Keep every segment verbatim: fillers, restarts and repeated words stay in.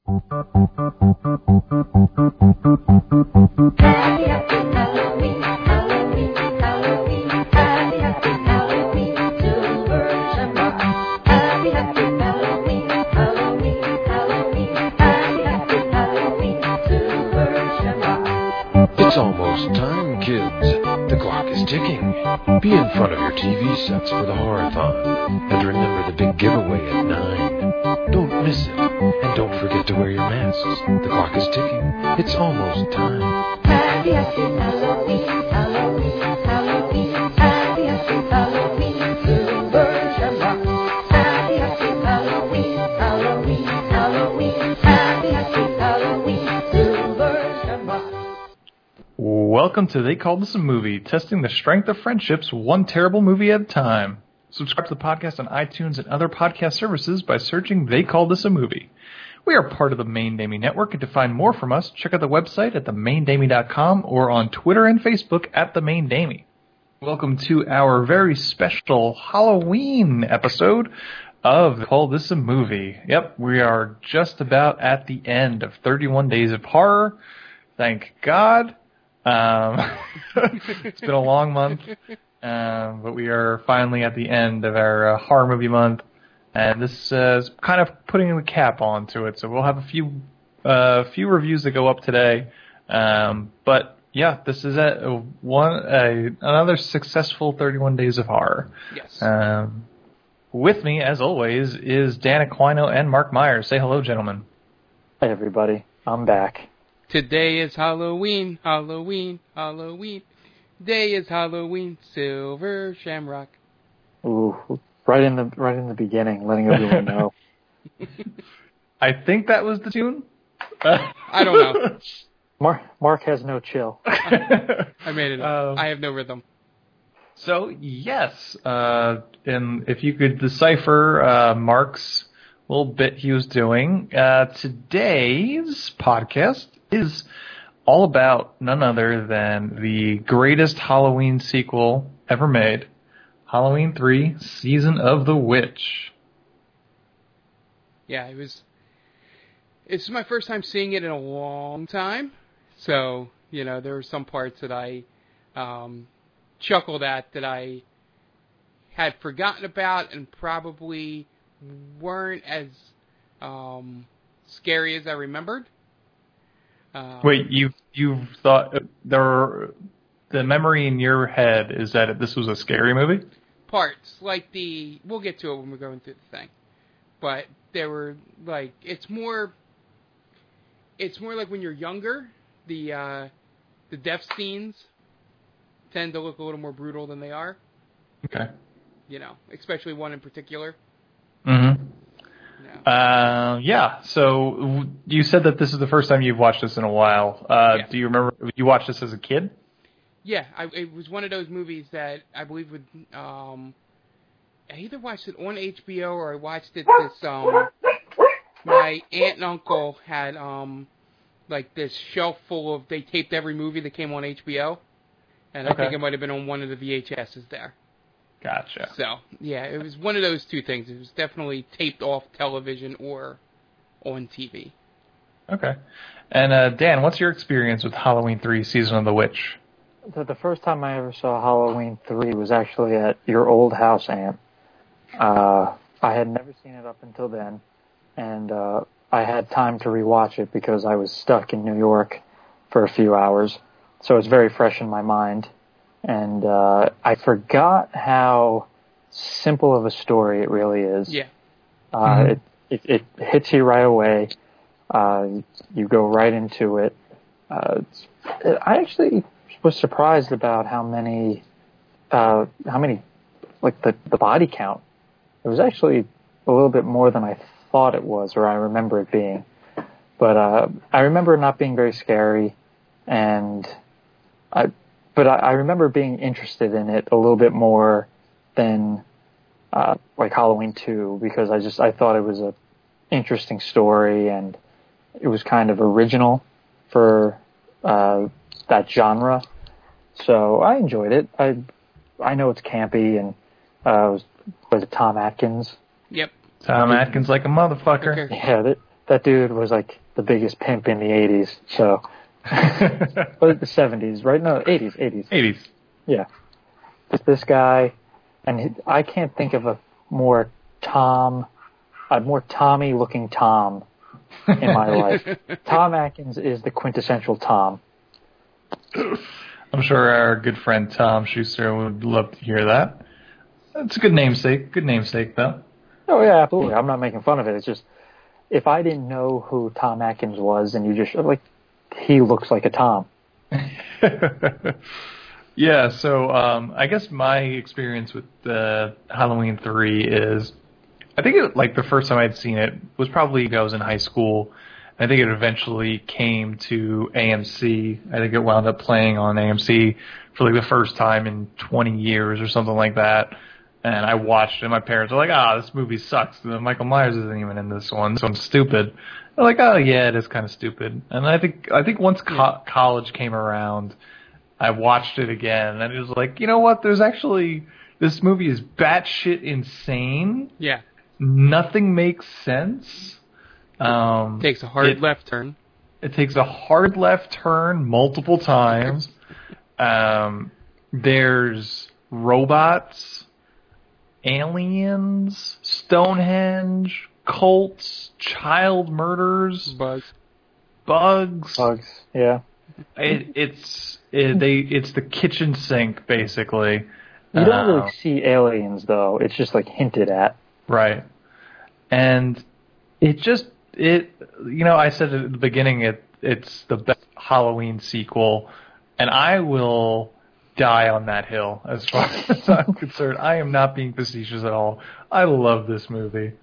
Happy, happy Halloween, Halloween, Halloween. Happy, happy Halloween, Silver Shamrock. Happy, happy Halloween, Halloween, Halloween. Happy, happy Halloween, Silver Shamrock. It's almost time, kids. The clock is ticking. Be in front of your T V sets for the Horror-thon. And remember the big giveaway at nine. Don't miss it. And don't forget to wear your masks. The clock is ticking. It's almost time. Happy, happy Halloween, Halloween, Halloween. Happy, happy Halloween, Silver Shamrock. Happy, happy Halloween, Halloween, Halloween. Happy, happy Halloween, Silver Shamrock. Welcome to They Called This a Movie, testing the strength of friendships one terrible movie at a time. Subscribe to the podcast on iTunes and other podcast services by searching They Called This a Movie. We are part of the Main Damie Network, and to find more from us, check out the website at the main damie dot com or on Twitter and Facebook at the Main Damie. Welcome to our very special Halloween episode of They Called This a Movie. Yep, we are just about at the end of thirty-one Days of Horror. Thank God. Um, it's been a long month, um, but we are finally at the end of our uh, horror movie month, and this uh, is kind of putting a cap onto it. So we'll have a few uh, few reviews that go up today, um, but yeah, this is a, a one a, another successful thirty-one Days of Horror. Yes. Um, with me, as always, is Dan Aquino and Mark Myers. Say hello, gentlemen. Hey, everybody. I'm back. Today is Halloween, Halloween, Halloween. Today is Halloween, Silver Shamrock. Ooh, right in the right in the beginning, letting everyone know. I think that was the tune. I don't know. Mark Mark has no chill. I made it up. Um, I have no rhythm. So, yes, uh, and if you could decipher uh, Mark's little bit he was doing, uh, today's podcast is all about none other than the greatest Halloween sequel ever made, Halloween three, Season of the Witch. Yeah, it was. This is my first time seeing it in a long time, so you know there were some parts that I um, chuckled at that I had forgotten about and probably weren't as um, scary as I remembered. Um, Wait, you you thought there were, the memory in your head is that this was a scary movie? Parts like the we'll get to it when we're going through the thing, but there were like it's more it's more like when you're younger, the uh, the death scenes tend to look a little more brutal than they are. Okay. You know, especially one in particular. Mm-hmm. No. Uh, yeah, so w- you said that this is the first time you've watched this in a while. Uh, Yeah. Do you remember, you watched this as a kid? Yeah, I, it was one of those movies that I believe would. Um, I either watched it on H B O or I watched it this. Um, my aunt and uncle had um, like this shelf full of. They taped every movie that came on H B O, and I Okay. think it might have been on one of the V H S's there. Gotcha. So yeah, it was one of those two things. It was definitely taped off television or on T V. Okay. And uh, Dan, what's your experience with Halloween three, Season of the Witch? The, the first time I ever saw Halloween three was actually at your old house, Aunt. Uh, I had never seen it up until then, and uh, I had time to rewatch it because I was stuck in New York for a few hours, so it's very fresh in my mind. And uh, I forgot how simple of a story it really is. Yeah. Uh, Mm-hmm. it, it it hits you right away. Uh, you go right into it. Uh, it's, I actually was surprised about how many, uh, how many, like the, the body count. It was actually a little bit more than I thought it was, or I remember it being. But uh, I remember it not being very scary, and I. But I, I remember being interested in it a little bit more than uh, like Halloween two, because I just I thought it was a interesting story and it was kind of original for uh, that genre. So I enjoyed it. I I know it's campy and uh, was was it Tom Atkins? Yep. Tom Atkins like a motherfucker. Okay. Yeah, they, that dude was like the biggest pimp in the eighties. So, but the seventies, right? No, eighties, eighties. eighties. Yeah. This, this guy, and he, I can't think of a more Tom, a more Tommy-looking Tom in my life. Tom Atkins is the quintessential Tom. I'm sure our good friend Tom Schuster would love to hear that. It's a good namesake. Good namesake, though. Oh, yeah, absolutely. I'm not making fun of it. It's just, if I didn't know who Tom Atkins was, and you just, like, he looks like a Tom. Yeah, so um, I guess my experience with uh, Halloween three is, I think it, like the first time I'd seen it was probably I was in high school. I think it eventually came to A M C. I think it wound up playing on A M C for like the first time in twenty years or something like that. And I watched it, and my parents were like, ah, oh, this movie sucks. Michael Myers isn't even in this one. This one's stupid. They're like, oh, yeah, it is kind of stupid. And I think I think once co- college came around, I watched it again, and it was like, you know what? There's actually, this movie is batshit insane. Yeah. Nothing makes sense. Um, Takes a hard it, left turn. It takes a hard left turn multiple times. Um, there's robots, aliens, Stonehenge, cults, child murders, Bugs. bugs. Bugs, yeah. It, it's it, they. It's the kitchen sink, basically. You don't Uh, really see aliens, though. It's just, like, hinted at. Right. And it just, it, you know, I said at the beginning, it it's the best Halloween sequel, and I will die on that hill as far as I'm concerned. I am not being facetious at all. I love this movie.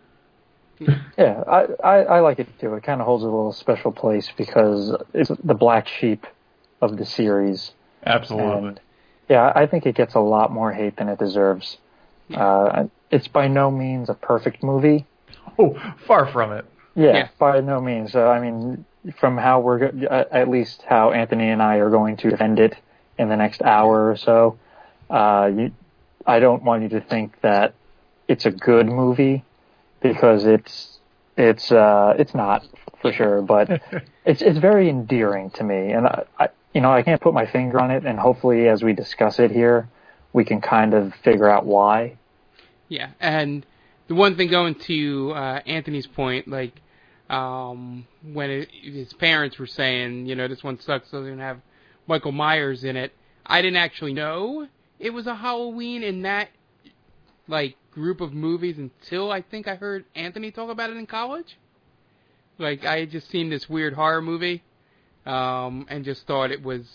Yeah, I, I, I like it, too. It kind of holds a little special place because it's the black sheep of the series. Absolutely. And, yeah, I think it gets a lot more hate than it deserves. Uh, it's by no means a perfect movie. Oh, far from it. Yeah, Yeah. by no means. Uh, I mean, from how we're, go- uh, at least how Anthony and I are going to defend it in the next hour or so, uh, you, I don't want you to think that it's a good movie, because it's, it's, uh, it's not, for sure, but it's, it's very endearing to me, and I, I, you know, I can't put my finger on it, and hopefully as we discuss it here, we can kind of figure out why. Yeah, and the one thing going to uh, Anthony's point, like um, when it, his parents were saying, you know, this one sucks, doesn't even have Michael Myers in it. I didn't actually know it was a Halloween in that like group of movies until I think I heard Anthony talk about it in college. Like I had just seen this weird horror movie, um, and just thought it was,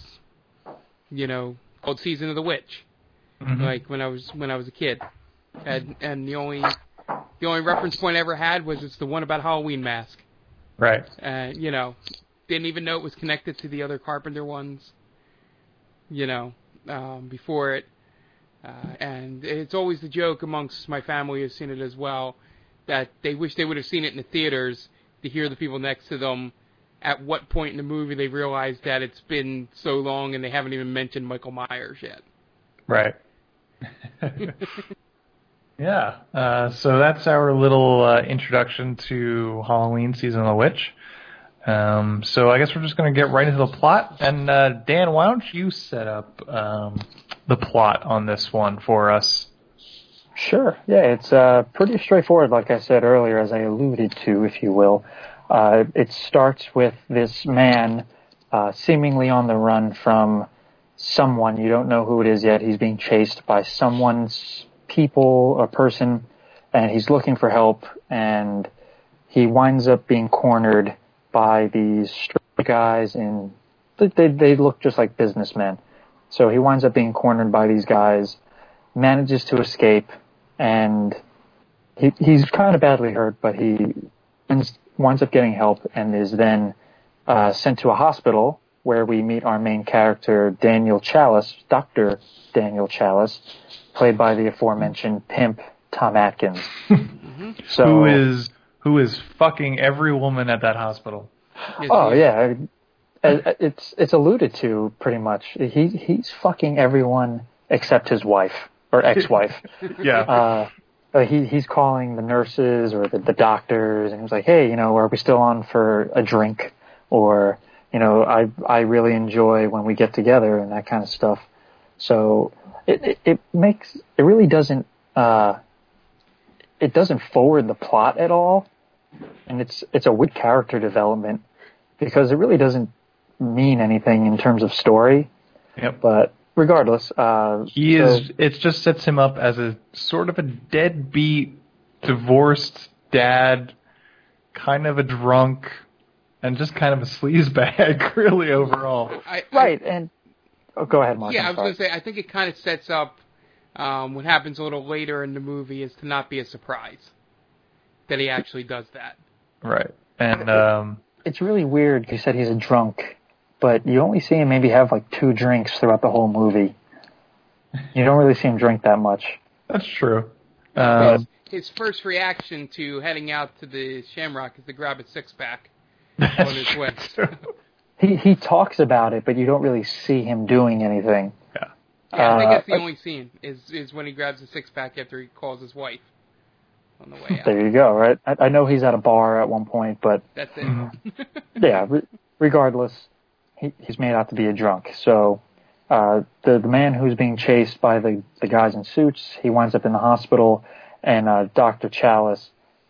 you know, called Season of the Witch. Mm-hmm. Like when I was when I was a kid, and and the only the only reference point I ever had was it's the one about Halloween Mask. Right. And you know, didn't even know it was connected to the other Carpenter ones. You know, um, before it, uh, and it's always the joke amongst my family who's seen it as well, that they wish they would have seen it in the theaters to hear the people next to them. At what point in the movie they realized that it's been so long and they haven't even mentioned Michael Myers yet. Right. Yeah, uh, so that's our little uh, introduction to Halloween Season of the Witch. Um, so I guess we're just going to get right into the plot. And uh, Dan, why don't you set up um, the plot on this one for us? Sure. Yeah, it's uh, pretty straightforward, like I said earlier, as I alluded to, if you will. Uh, it starts with this man uh, seemingly on the run from someone. You don't know who it is yet. He's being chased by someone's people, a person, and he's looking for help, and he winds up being cornered by these straight guys, and they, they look just like businessmen. So he winds up being cornered by these guys, manages to escape, and he, he's kind of badly hurt, but he winds up getting help and is then uh, sent to a hospital where we meet our main character, Daniel Chalice, Doctor Daniel Chalice, played by the aforementioned pimp Tom Atkins. Mm-hmm. So, who is who is fucking every woman at that hospital? Yes, oh he- yeah, it's it's alluded to pretty much. He he's fucking everyone except his wife or ex-wife. Yeah. Uh, uh, he he's calling the nurses or the, the doctors, and he's like, hey, you know, are we still on for a drink? Or, you know, I I really enjoy when we get together and that kind of stuff. So it it, it makes it really doesn't uh, it doesn't forward the plot at all, and it's it's a weak character development because it really doesn't mean anything in terms of story. Yep. But regardless, uh, he so, is. It just sets him up as a sort of a deadbeat, divorced dad, kind of a drunk, and just kind of a sleazebag, really overall. I, I, right. And oh, go ahead, Mark. Yeah, I'm I was sorry. going to say, I think it kind of sets up um, what happens a little later in the movie is to not be a surprise that he actually does that. Right. And um, it's really weird. You said he's a drunk, but you only see him maybe have like two drinks throughout the whole movie. You don't really see him drink that much. That's true. Um, his, his first reaction to heading out to the Shamrock is to grab a six-pack that's on his way. true. He he talks about it, but you don't really see him doing anything. Yeah. Yeah, I think Uh, that's the only scene, is, is when he grabs a six-pack after he calls his wife on the way out. There you go, right? I, I know he's at a bar at one point, but That's it. Mhm. yeah, re- regardless, he, he's made out to be a drunk. So uh, the the man who's being chased by the, the guys in suits, he winds up in the hospital, and uh, Doctor Chalice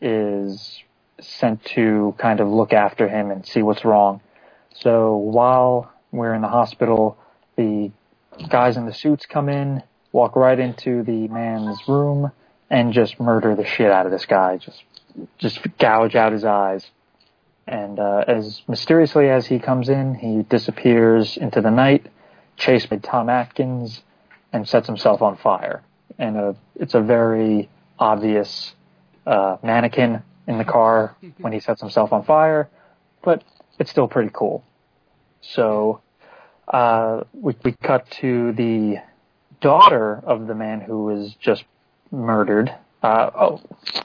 is sent to kind of look after him and see what's wrong. So while we're in the hospital, the guys in the suits come in, walk right into the man's room, and just murder the shit out of this guy. Just just gouge out his eyes. And uh, as mysteriously as he comes in, he disappears into the night, chased by Tom Atkins, and sets himself on fire. And uh, it's a very obvious uh, mannequin in the car when he sets himself on fire, but it's still pretty cool. So uh, we, we cut to the daughter of the man who was just murdered. Uh, oh,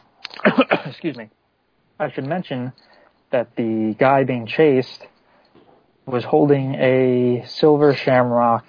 excuse me. I should mention that the guy being chased was holding a silver shamrock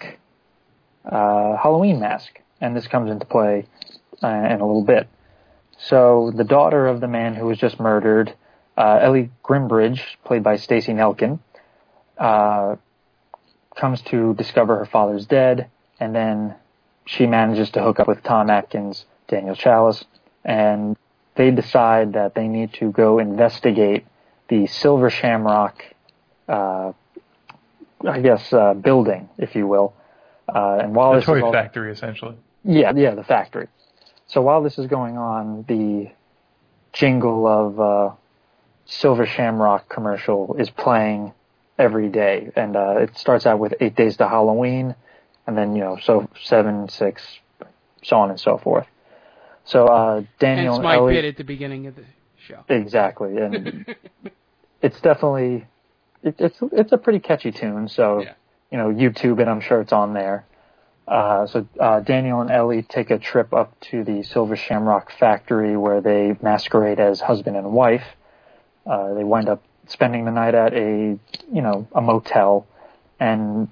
uh, Halloween mask, and this comes into play uh, in a little bit. So the daughter of the man who was just murdered, uh, Ellie Grimbridge, played by Stacey Nelkin, uh, comes to discover her father's dead, and then she manages to hook up with Tom Atkins, Daniel Chalice, and they decide that they need to go investigate the Silver Shamrock, uh, I guess, uh, building, if you will. Uh, and while the this toy is all, factory, essentially. yeah, yeah, the factory. So while this is going on, the jingle of uh, Silver Shamrock commercial is playing every day, and uh, it starts out with eight days to Halloween, and then you know, so seven, six, so on and so forth. So uh, Daniel Hence and my Ellie, bit at the beginning of the show. exactly, and it's definitely it, it's it's a pretty catchy tune. So Yeah. you know, YouTube it, I'm sure it's on there. Uh, so uh, Daniel and Ellie take a trip up to the Silver Shamrock factory where they masquerade as husband and wife. Uh, they wind up spending the night at a, you know, a motel. And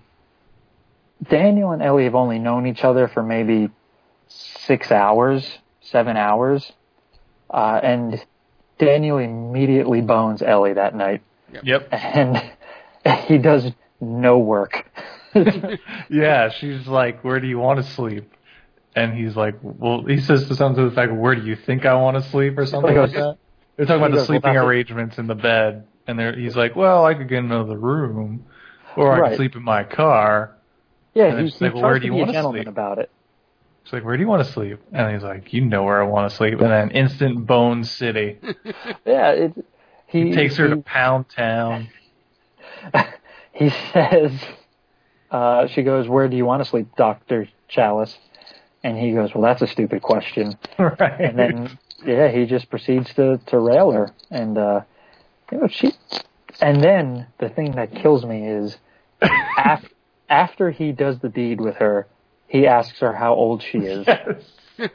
Daniel and Ellie have only known each other for maybe six hours, seven hours. Uh, and Daniel immediately bones Ellie that night. Yep. And he does no work. Yeah, she's like, where do you want to sleep? And he's like, well, he says to something to the fact, where do you think I want to sleep or something like that? They're talking about He the goes, sleeping well, that's it. arrangements in the bed. And they're, he's like, well, I could get another room, or I Right. could sleep in my car. Yeah, And he, it's he like, well, tries where to do you be a wanna gentleman sleep? about it. She's like, where do you want to sleep? And he's like, you know where I want to sleep. And then instant Bone City. Yeah, it, he, He takes her he, to Pound Town. he says, uh, she goes, where do you want to sleep, Doctor Chalice? And he goes, well, that's a stupid question. Right. And then, yeah, he just proceeds to, to rail her. And, uh, you know, she, and then the thing that kills me is af- after he does the deed with her, he asks her how old she is. Yes.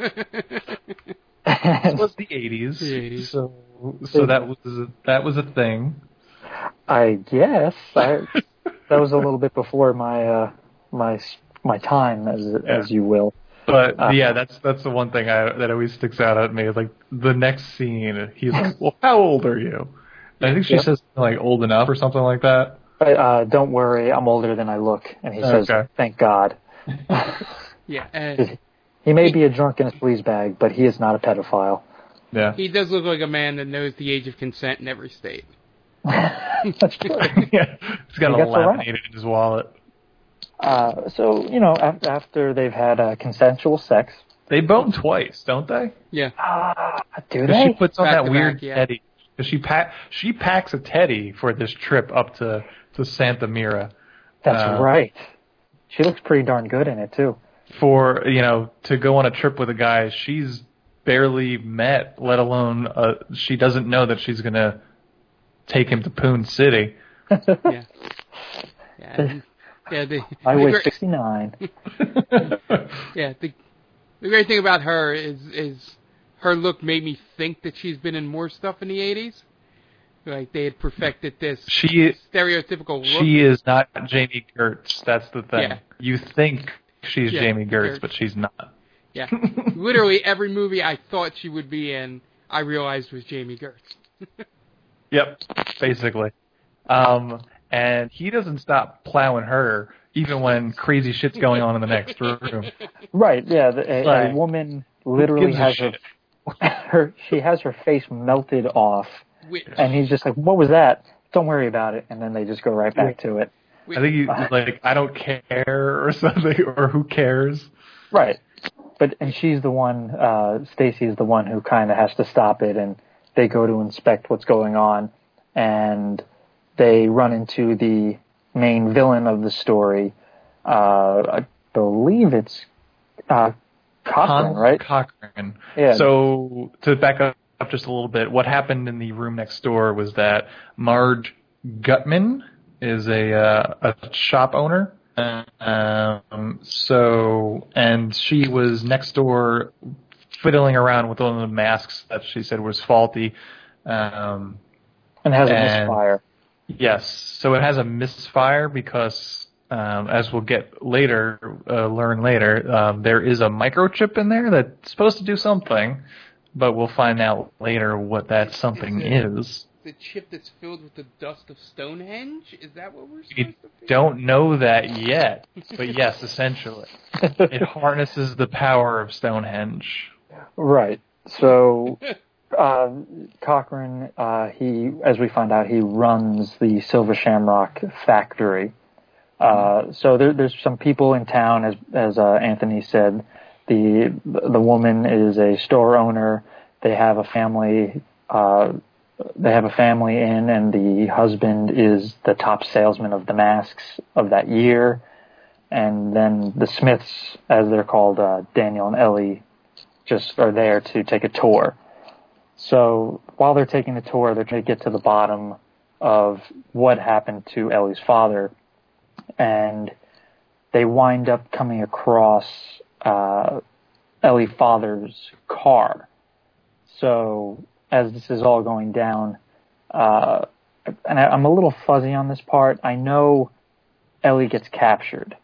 This was the eighties. The eighties. So, so that was a, that was a thing. I guess I, that was a little bit before my uh, my my time, as as you will. But Uh, yeah, that's that's the one thing I, that always sticks out at me. Like the next scene, he's like, "Well, how old are you?" And I think she Yep. says like old enough or something like that. Uh, don't worry, I'm older than I look. And he says, Okay. thank God. Yeah, and He may be a drunk in a sleaze bag, but he is not a pedophile. Yeah. he does look like a man that knows the age of consent in every state. That's true. Yeah. He's got He a gets around. laminated in his wallet. Uh, so, you know, af- after they've had uh, consensual sex, They bone twice, don't they? Yeah. uh, do Because she they? puts on Back that to weird back, yeah. teddy. Because she pack she packs a teddy for this trip up to to Santa Mira. That's uh, right. She looks pretty darn good in it, too. For you know to go on a trip with a guy she's barely met, let alone uh, she doesn't know that she's gonna take him to Poon City. Yeah. Yeah. and- yeah. The, I the weigh great- sixty-nine. Yeah. The, the great thing about her is is her look made me think that she's been in more stuff in the eighties. Like they had perfected this She stereotypical look. she is not Jamie Gertz. That's the thing. Yeah. You think she's Yeah, Jamie Gertz, Gertz. but she's not. Yeah. Literally every movie I thought she would be in, I realized was Jamie Gertz. Yep, basically. Um, and he doesn't stop plowing her, even when crazy shit's going on in the next room. Right, yeah. The, a, Right. a woman literally gives a has her, shit? her, she has her face melted off, Which, and he's just like, what was that? Don't worry about it. And then they just go right back to it. which I think he's like, I don't care or something, or who cares? Right. But, and she's the one, uh, Stacy's the one who kind of has to stop it, and they go to inspect what's going on, and they run into the main villain of the story. Uh, I believe it's, uh, Cochran, Hans right? Cochran. Yeah. So to back up just a little bit, what happened in the room next door was that Marge Gutman is a uh, a shop owner. Um, so and she was next door fiddling around with one of the masks that she said was faulty. Um, And has a and- misfire. Yes, so it has a misfire because, um, as we'll get later, uh, learn later, um, there is a microchip in there that's supposed to do something, but we'll find out later what that something Is it- is. the chip that's filled with the dust of Stonehenge? Is that what we're supposed You to think? don't know that yet, but yes, essentially. It harnesses the power of Stonehenge. Right. So, uh, Cochran, uh, he, as we find out, he runs the Silver Shamrock factory. Uh, so there, there's some people in town, as, as, uh, Anthony said. The, the woman is a store owner. They have a family, uh, they have a family in, and the husband is the top salesman of the masks of that year. And then the Smiths, as they're called, uh, Daniel and Ellie, just are there to take a tour. So while they're taking the tour, they're trying to get to the bottom of what happened to Ellie's father. And they wind up coming across uh, Ellie's father's car. So as this is all going down, uh, and I, I'm a little fuzzy on this part, I know Ellie gets captured.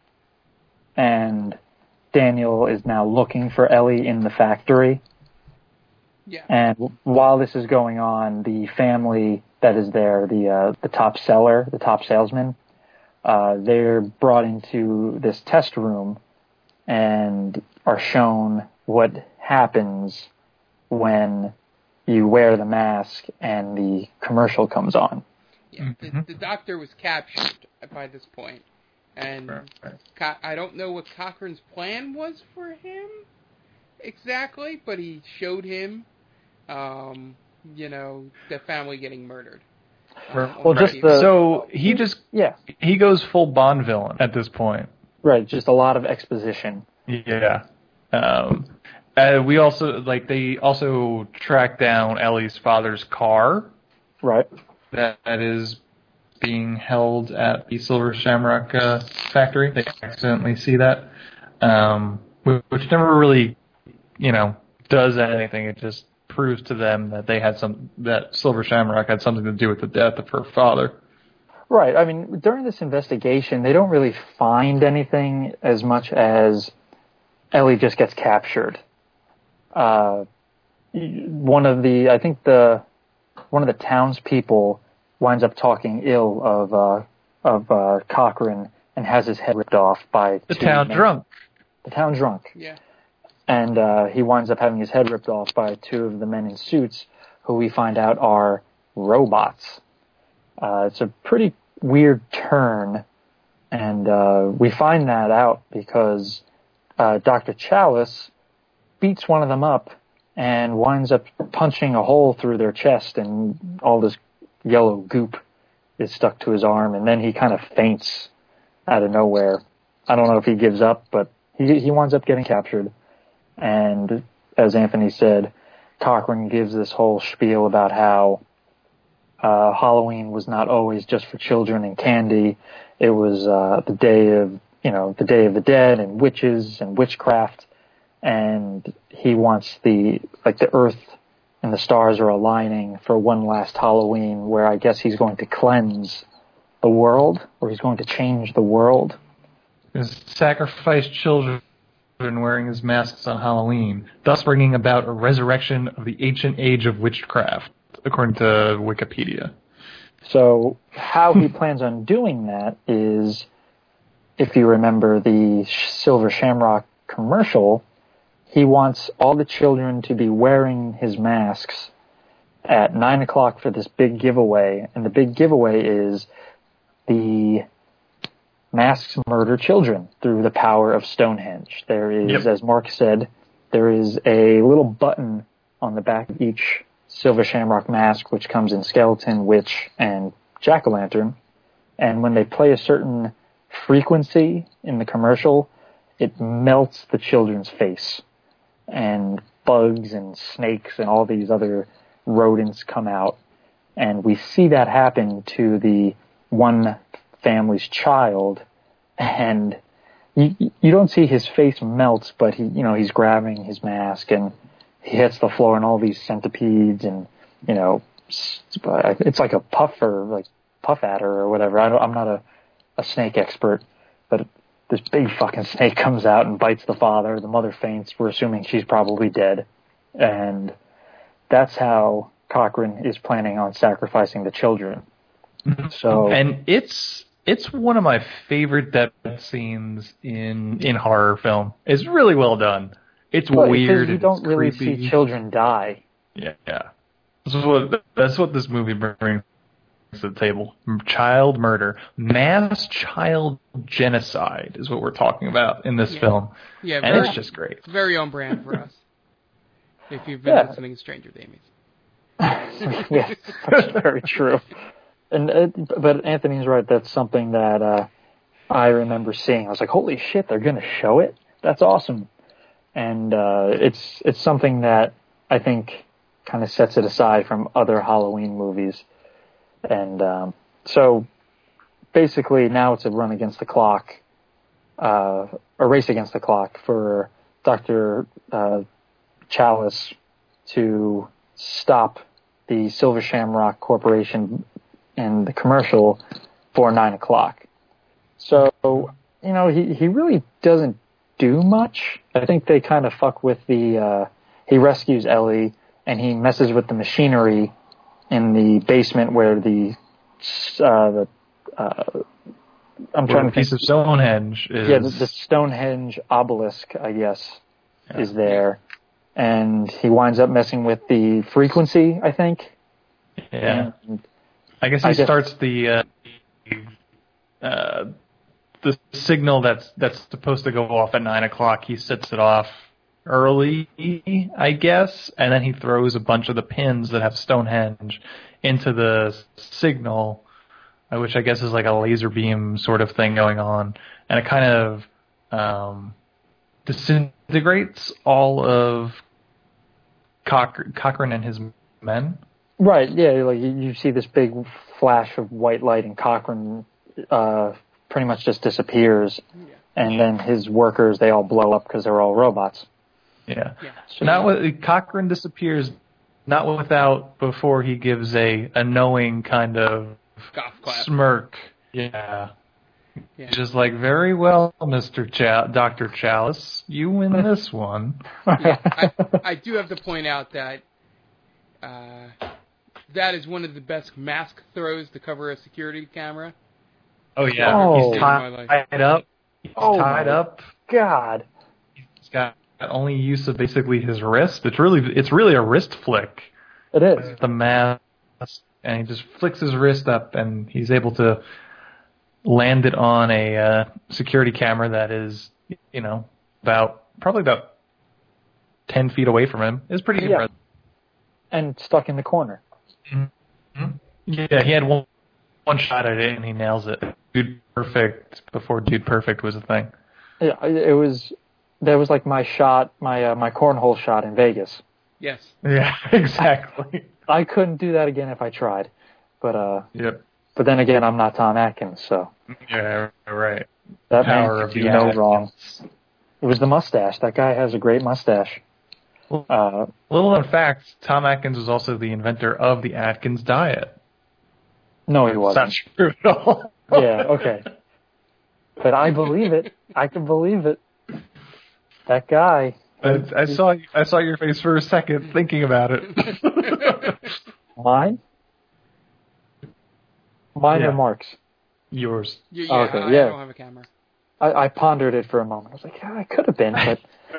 And Daniel is now looking for Ellie in the factory. Yeah. And while this is going on, the family that is there, the uh, the top seller, the top salesman, uh, they're brought into this test room and are shown what happens when you wear the mask and the commercial comes on. Yeah. Mm-hmm. The, the doctor was captured by this point, and Co- I don't know what Cochran's plan was for him exactly, but he showed him, um, you know, the family getting murdered. Uh, Well, on just T V. the- So he just Yeah, he goes full Bond villain at this point. right. Just a lot of exposition. Yeah. Um, uh, we also like they also track down Ellie's father's car Right. that, that is being held at the Silver Shamrock uh, factory. They accidentally see that, um, which which never really, you know, does anything. It just proves to them that they had some that Silver Shamrock had something to do with the death of her father. Right. I mean, during this investigation, they don't really find anything as much as Ellie just gets captured. Uh, one of the, I think the, one of the townspeople winds up talking ill of, uh, of, uh, Cochran and has his head ripped off by The two town men. drunk. The town drunk. Yeah. And, uh, he winds up having his head ripped off by two of the men in suits who we find out are robots. Uh, it's a pretty weird turn. And, uh, we find that out because, uh, Doctor Chalice beats one of them up and winds up punching a hole through their chest, and all this yellow goop is stuck to his arm, and then he kind of faints out of nowhere. I don't know if he gives up, but he, he winds up getting captured. And as Anthony said, Cochran gives this whole spiel about how uh, Halloween was not always just for children and candy. It was uh, the day of, you know, the Day of the Dead and witches and witchcraft. And he wants the, like the earth and the stars are aligning for one last Halloween where I guess he's going to cleanse the world, or he's going to change the world. Sacrifice children wearing his masks on Halloween, thus bringing about a resurrection of the ancient age of witchcraft, according to Wikipedia. So how he plans on doing that is, if you remember the Silver Shamrock commercial, he wants all the children to be wearing his masks at nine o'clock for this big giveaway. And the big giveaway is the masks murder children through the power of Stonehenge. There is, yep. as Mark said, there is a little button on the back of each Silver Shamrock mask, which comes in skeleton, witch, and jack-o'-lantern. And when they play a certain frequency in the commercial, it melts the children's face. And bugs and snakes and all these other rodents come out. And we see that happen to the one family's child. And you, you don't see his face melt, but he, you know, he's grabbing his mask and he hits the floor and all these centipedes and, you know, it's like a puffer, like puff adder or whatever. I don't, I'm not a, a snake expert, but this big fucking snake comes out and bites the father. The mother faints. We're assuming she's probably dead. And that's how Cochran is planning on sacrificing the children. So, and it's it's one of my favorite death scenes in in horror film. It's really well done. It's well, weird. You don't it's really creepy. see children die. Yeah, yeah. That's what that's what this movie brings to the table. Child murder, mass child genocide is what we're talking about in this yeah. film. Yeah, and very, it's just great. It's very on brand for us. If you've been Yeah. listening to Stranger Damies. Yes, that's very true. And uh, but Anthony's right. That's something that uh, I remember seeing. I was like, "Holy shit, they're going to show it! That's awesome!" And uh, it's it's something that I think kind of sets it aside from other Halloween movies. And um, so basically, now it's a run against the clock, uh, a race against the clock for Doctor Uh, Chalice to stop the Silver Shamrock Corporation in the commercial for nine o'clock. So, you know, he, he really doesn't do much. I think they kind of fuck with the, uh, he rescues Ellie and he messes with the machinery in the basement where the, uh, the, uh, I'm Where trying a to piece think. of Stonehenge is. Yeah, the, the Stonehenge obelisk, I guess, Yeah. is there. And he winds up messing with the frequency, I think. Yeah. And I guess he I guess- starts the uh, uh, the signal that's that's supposed to go off at nine o'clock. He sets it off early, I guess, and then he throws a bunch of the pins that have Stonehenge into the signal, uh, which I guess is like a laser beam sort of thing going on, and it kind of um, disintegrates all of Coch- Cochran and his men. Right, yeah, like you, you see this big flash of white light and Cochran uh, pretty much just disappears. Yeah. And then his workers, they all blow up because they're all robots. Yeah. Yeah. So, Not with, Cochran disappears, not without before he gives a, a knowing kind of Golf clap. smirk. Yeah. Yeah. He's just like, very well, Mister Cha- Doctor Chalice, you win this one. Yeah, I, I do have to point out that uh, that is one of the best mask throws to cover a security camera. Oh yeah, Oh. he's In my life. tied up. He's Oh, tied my up. God. He's got only use of basically his wrist. It's really, it's really a wrist flick. It is. With the mask, and he just flicks his wrist up, and he's able to land it on a uh, security camera that is, you know, about probably about ten feet away from him. It's pretty Yeah. impressive. And stuck in the corner. Mm-hmm. Yeah, he had one one shot at it, and he nails it. Dude Perfect before Dude Perfect was a thing. Yeah, it was. That was like my shot, my uh, my cornhole shot in Vegas. Yes. Yeah, exactly. I couldn't do that again if I tried, but uh, Yep. but then again, I'm not Tom Atkins, so Yeah, right. that Power man of could the do no Atkins. wrong. It was the mustache. That guy has a great mustache. Uh, Little known fact, Tom Atkins was also the inventor of the Atkins diet. no, he It's wasn't. not true at all. Yeah, okay. But I believe it. I can believe it. That guy. I, I saw I saw your face for a second thinking about it. Mine? Mine Yeah. or Mark's? Yours. Yeah, yeah, Okay, I yeah. don't have a camera. I, I pondered it for a moment. I was like, yeah, I could have been, but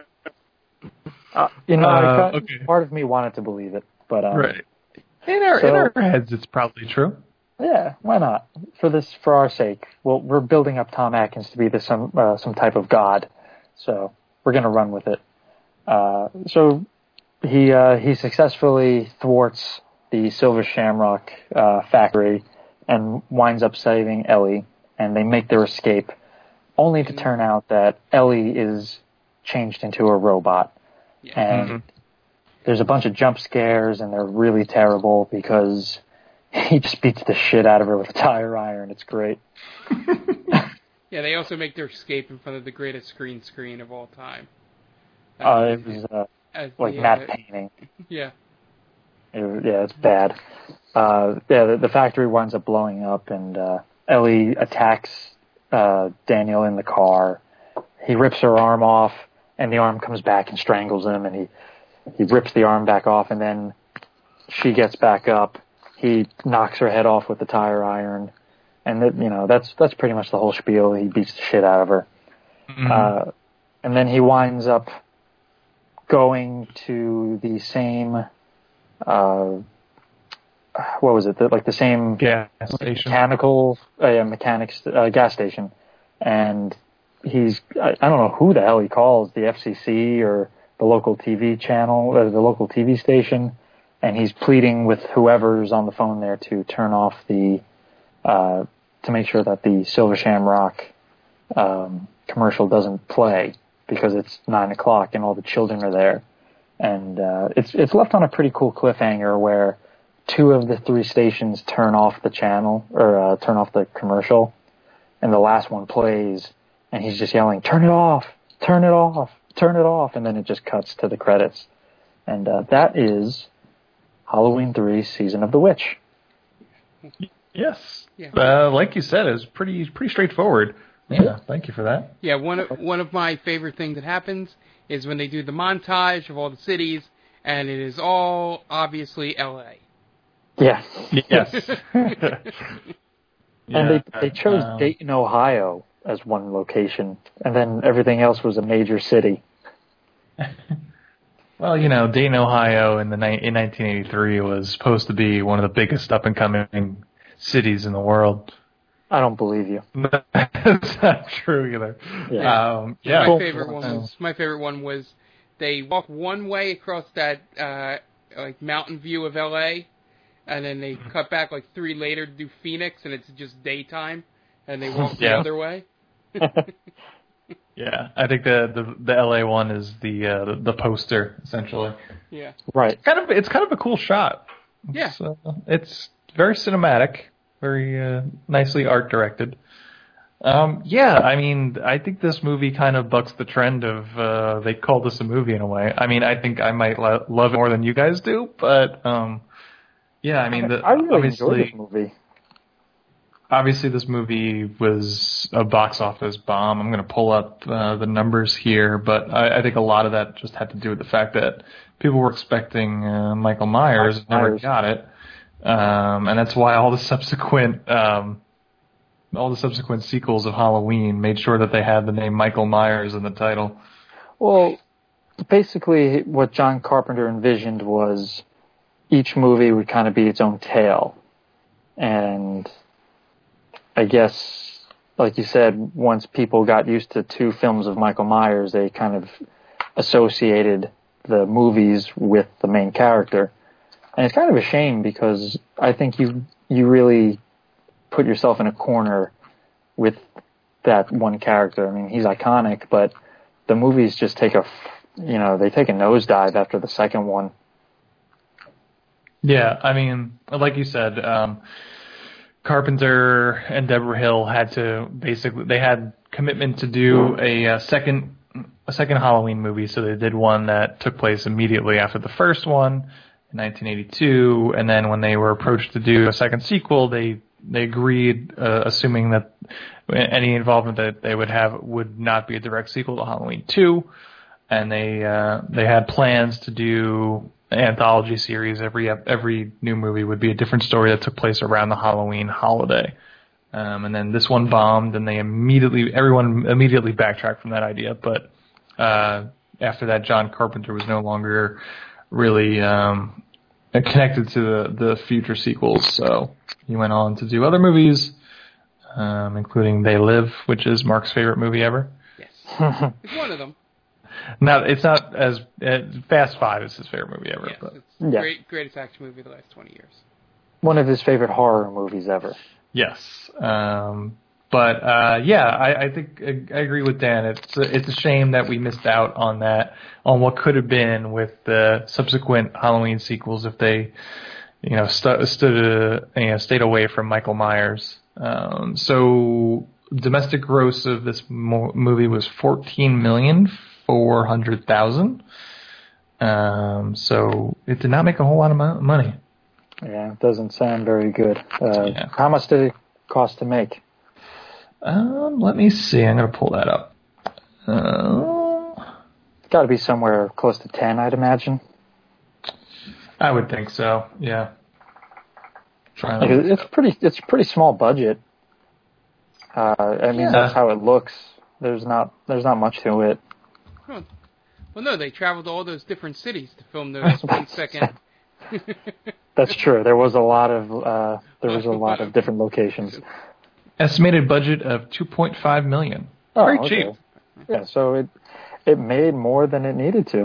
uh, you know, I Uh, got, okay. part of me wanted to believe it. But um, Right. In our So- in our heads, it's probably true. yeah, why not? For this, for our sake, well, we're building up Tom Atkins to be this some uh, some type of god, so we're gonna run with it. Uh, so he uh, he successfully thwarts the Silver Shamrock uh, factory and winds up saving Ellie, and they make their escape, only to turn out that Ellie is changed into a robot, Yeah. and Mhm. there's a bunch of jump scares, and they're really terrible because he just beats the shit out of her with a tire iron. It's great. Yeah, they also make their escape in front of the greatest green screen of all time. Uh, it was uh, As like the, matte uh, painting. Yeah. It was- yeah, it's bad. Uh, yeah, the, the factory winds up blowing up, and uh, Ellie attacks uh, Daniel in the car. He rips her arm off, and the arm comes back and strangles him, and he he rips the arm back off, and then she gets back up. He knocks her head off with the tire iron, and that, you know that's that's pretty much the whole spiel. He beats the shit out of her, Mhm. uh, and then he winds up going to the same. Uh, what was it? The, like the same Gas station. mechanical uh, yeah, mechanics uh, gas station, and he's I, I don't know who the hell he calls, the F C C or the local T V channel, uh, the local T V station, and he's pleading with whoever's on the phone there to turn off the uh, to make sure that the Silver Shamrock um, commercial doesn't play because it's nine o'clock and all the children are there, and uh, it's it's left on a pretty cool cliffhanger where two of the three stations turn off the channel or uh, turn off the commercial, and the last one plays, and he's just yelling, "Turn it off! Turn it off! Turn it off!" And then it just cuts to the credits, and uh, that is Halloween three: Season of the Witch. Yes. Yeah. Uh, like you said, it's pretty pretty straightforward. Yeah. Thank you for that. Yeah, one of, one of my favorite things that happens is when they do the montage of all the cities, and it is all obviously L A Yeah, Yes. and they they chose um, Dayton, Ohio, as one location, and then everything else was a major city. Well, you know, Dayton, Ohio, in the ni- in nineteen eighty-three was supposed to be one of the biggest up and coming cities in the world. I don't believe you. That's not true either. Yeah. Um, yeah. My favorite one was my favorite one was they walk one way across that uh, like mountain view of L A, and then they cut back like three later to do Phoenix, and it's just daytime, and they walk the Yeah. other way. Yeah, I think the, the, the L A one is the, uh, the the poster essentially. Yeah, Right. Kind of, it's kind of a cool shot. yeah. It's, uh, it's very cinematic, very uh, nicely art directed. Um, yeah, I mean, I think this movie kind of bucks the trend of uh, they called this a movie in a way. I mean, I think I might lo- love it more than you guys do, but um, yeah, I mean, the, I really obviously, enjoyed this movie. obviously this movie was a box office bomb. I'm going to pull up uh, the numbers here, but I, I think a lot of that just had to do with the fact that people were expecting uh, Michael Myers and never Myers. got it. Um, and that's why all the subsequent um, all the subsequent sequels of Halloween made sure that they had the name Michael Myers in the title. Well, basically what John Carpenter envisioned was each movie would kind of be its own tale. And I guess, like you said, once people got used to two films of Michael Myers, they kind of associated the movies with the main character. And it's kind of a shame because I think you you really put yourself in a corner with that one character. I mean, he's iconic, but the movies just take a, you know, they take a nosedive after the second one. Yeah, I mean, like you said, um, Carpenter and Deborah Hill had to basically, they had commitment to do a, a second a second Halloween movie, so they did one that took place immediately after the first one in nineteen eighty-two, and then when they were approached to do a second sequel, they they agreed, uh, assuming that any involvement that they would have would not be a direct sequel to Halloween two, and they uh, they had plans to do an anthology series. Every every new movie would be a different story that took place around the Halloween holiday. Um, and then this one bombed, and they immediately everyone immediately backtracked from that idea. But uh, after that, John Carpenter was no longer really um, connected to the, the future sequels, so he went on to do other movies, um, including They Live, which is Mark's favorite movie ever. Yes. It's one of them. Not, it's not as uh, Fast Five is his favorite movie ever. Yes, But. it's Yeah. great, greatest action movie of the last twenty years. One of his favorite horror movies ever. Yes. Um, but, uh, yeah, I, I think I, I agree with Dan. It's a, it's a shame that we missed out on that, on what could have been with the subsequent Halloween sequels if they, you know, stu- stood, uh, you know, stayed away from Michael Myers. Um, so domestic gross of this mo- movie was fourteen million four hundred thousand. Um, so it did not make a whole lot of mo- money. Yeah, it doesn't sound very good. Uh, Yeah. How much did it cost to make? Um, let me see. I'm going to pull that up. Uh, It's got to be somewhere close to ten, I'd imagine. I would think so. Yeah. Trying Like, to it's pretty. It's a pretty small budget. Uh, I mean, Yeah. that's how it looks. There's not. There's not much to it. Huh. Well, no, they traveled to all those different cities to film those one second. That's true. There was a lot of. Uh, there was a lot of different locations. estimated budget of two point five million. Oh, Very okay. cheap. Yeah, so it it made more than it needed to.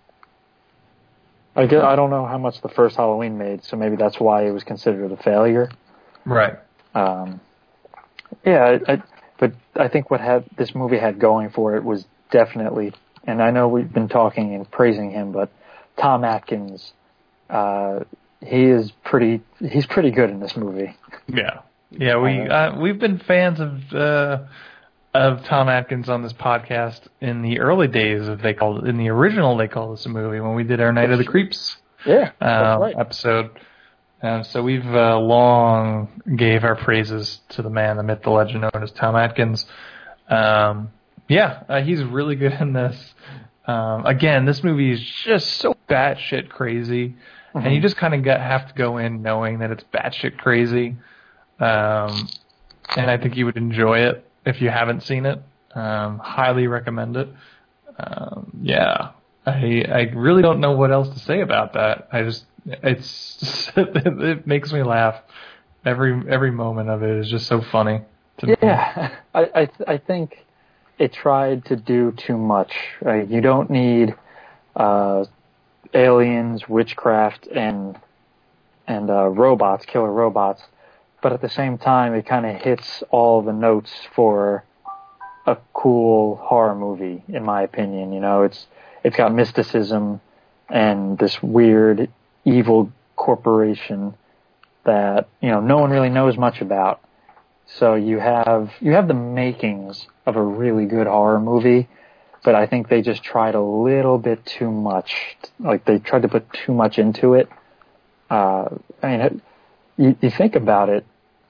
I guess, I don't know how much the first Halloween made, so maybe that's why it was considered a failure. Right. Um, yeah, I, I, but I think what had this movie had going for it was definitely, and I know we've been talking and praising him, but Tom Atkins, uh, he is pretty. He's pretty good in this movie. Yeah. Yeah, we uh, we've been fans of uh, of Tom Atkins on this podcast in the early days of they called in the original They Call This a Movie when we did our Night of the Creeps Yeah, uh, that's right. episode. Uh, so we've uh, long gave our praises to the man, the myth, the legend known as Tom Atkins. Um, yeah, uh, he's really good in this. Um, again, this movie is just so batshit crazy, Mm-hmm. and you just kind of have to go in knowing that it's batshit crazy. Um, and I think you would enjoy it if you haven't seen it. Um, highly recommend it. Um, yeah, I I really don't know what else to say about that. I just it's it makes me laugh. Every every moment of it is just so funny to me. Yeah, I I, th- I think it tried to do too much. Right? You don't need uh, aliens, witchcraft, and and uh, robots, killer robots. But at the same time, it kind of hits all the notes for a cool horror movie, in my opinion. You know, it's it's got mysticism and this weird evil corporation that, you know, no one really knows much about. So you have you have the makings of a really good horror movie, but I think they just tried a little bit too much. Like they tried to put too much into it. Uh, I mean, it, you, you think about it,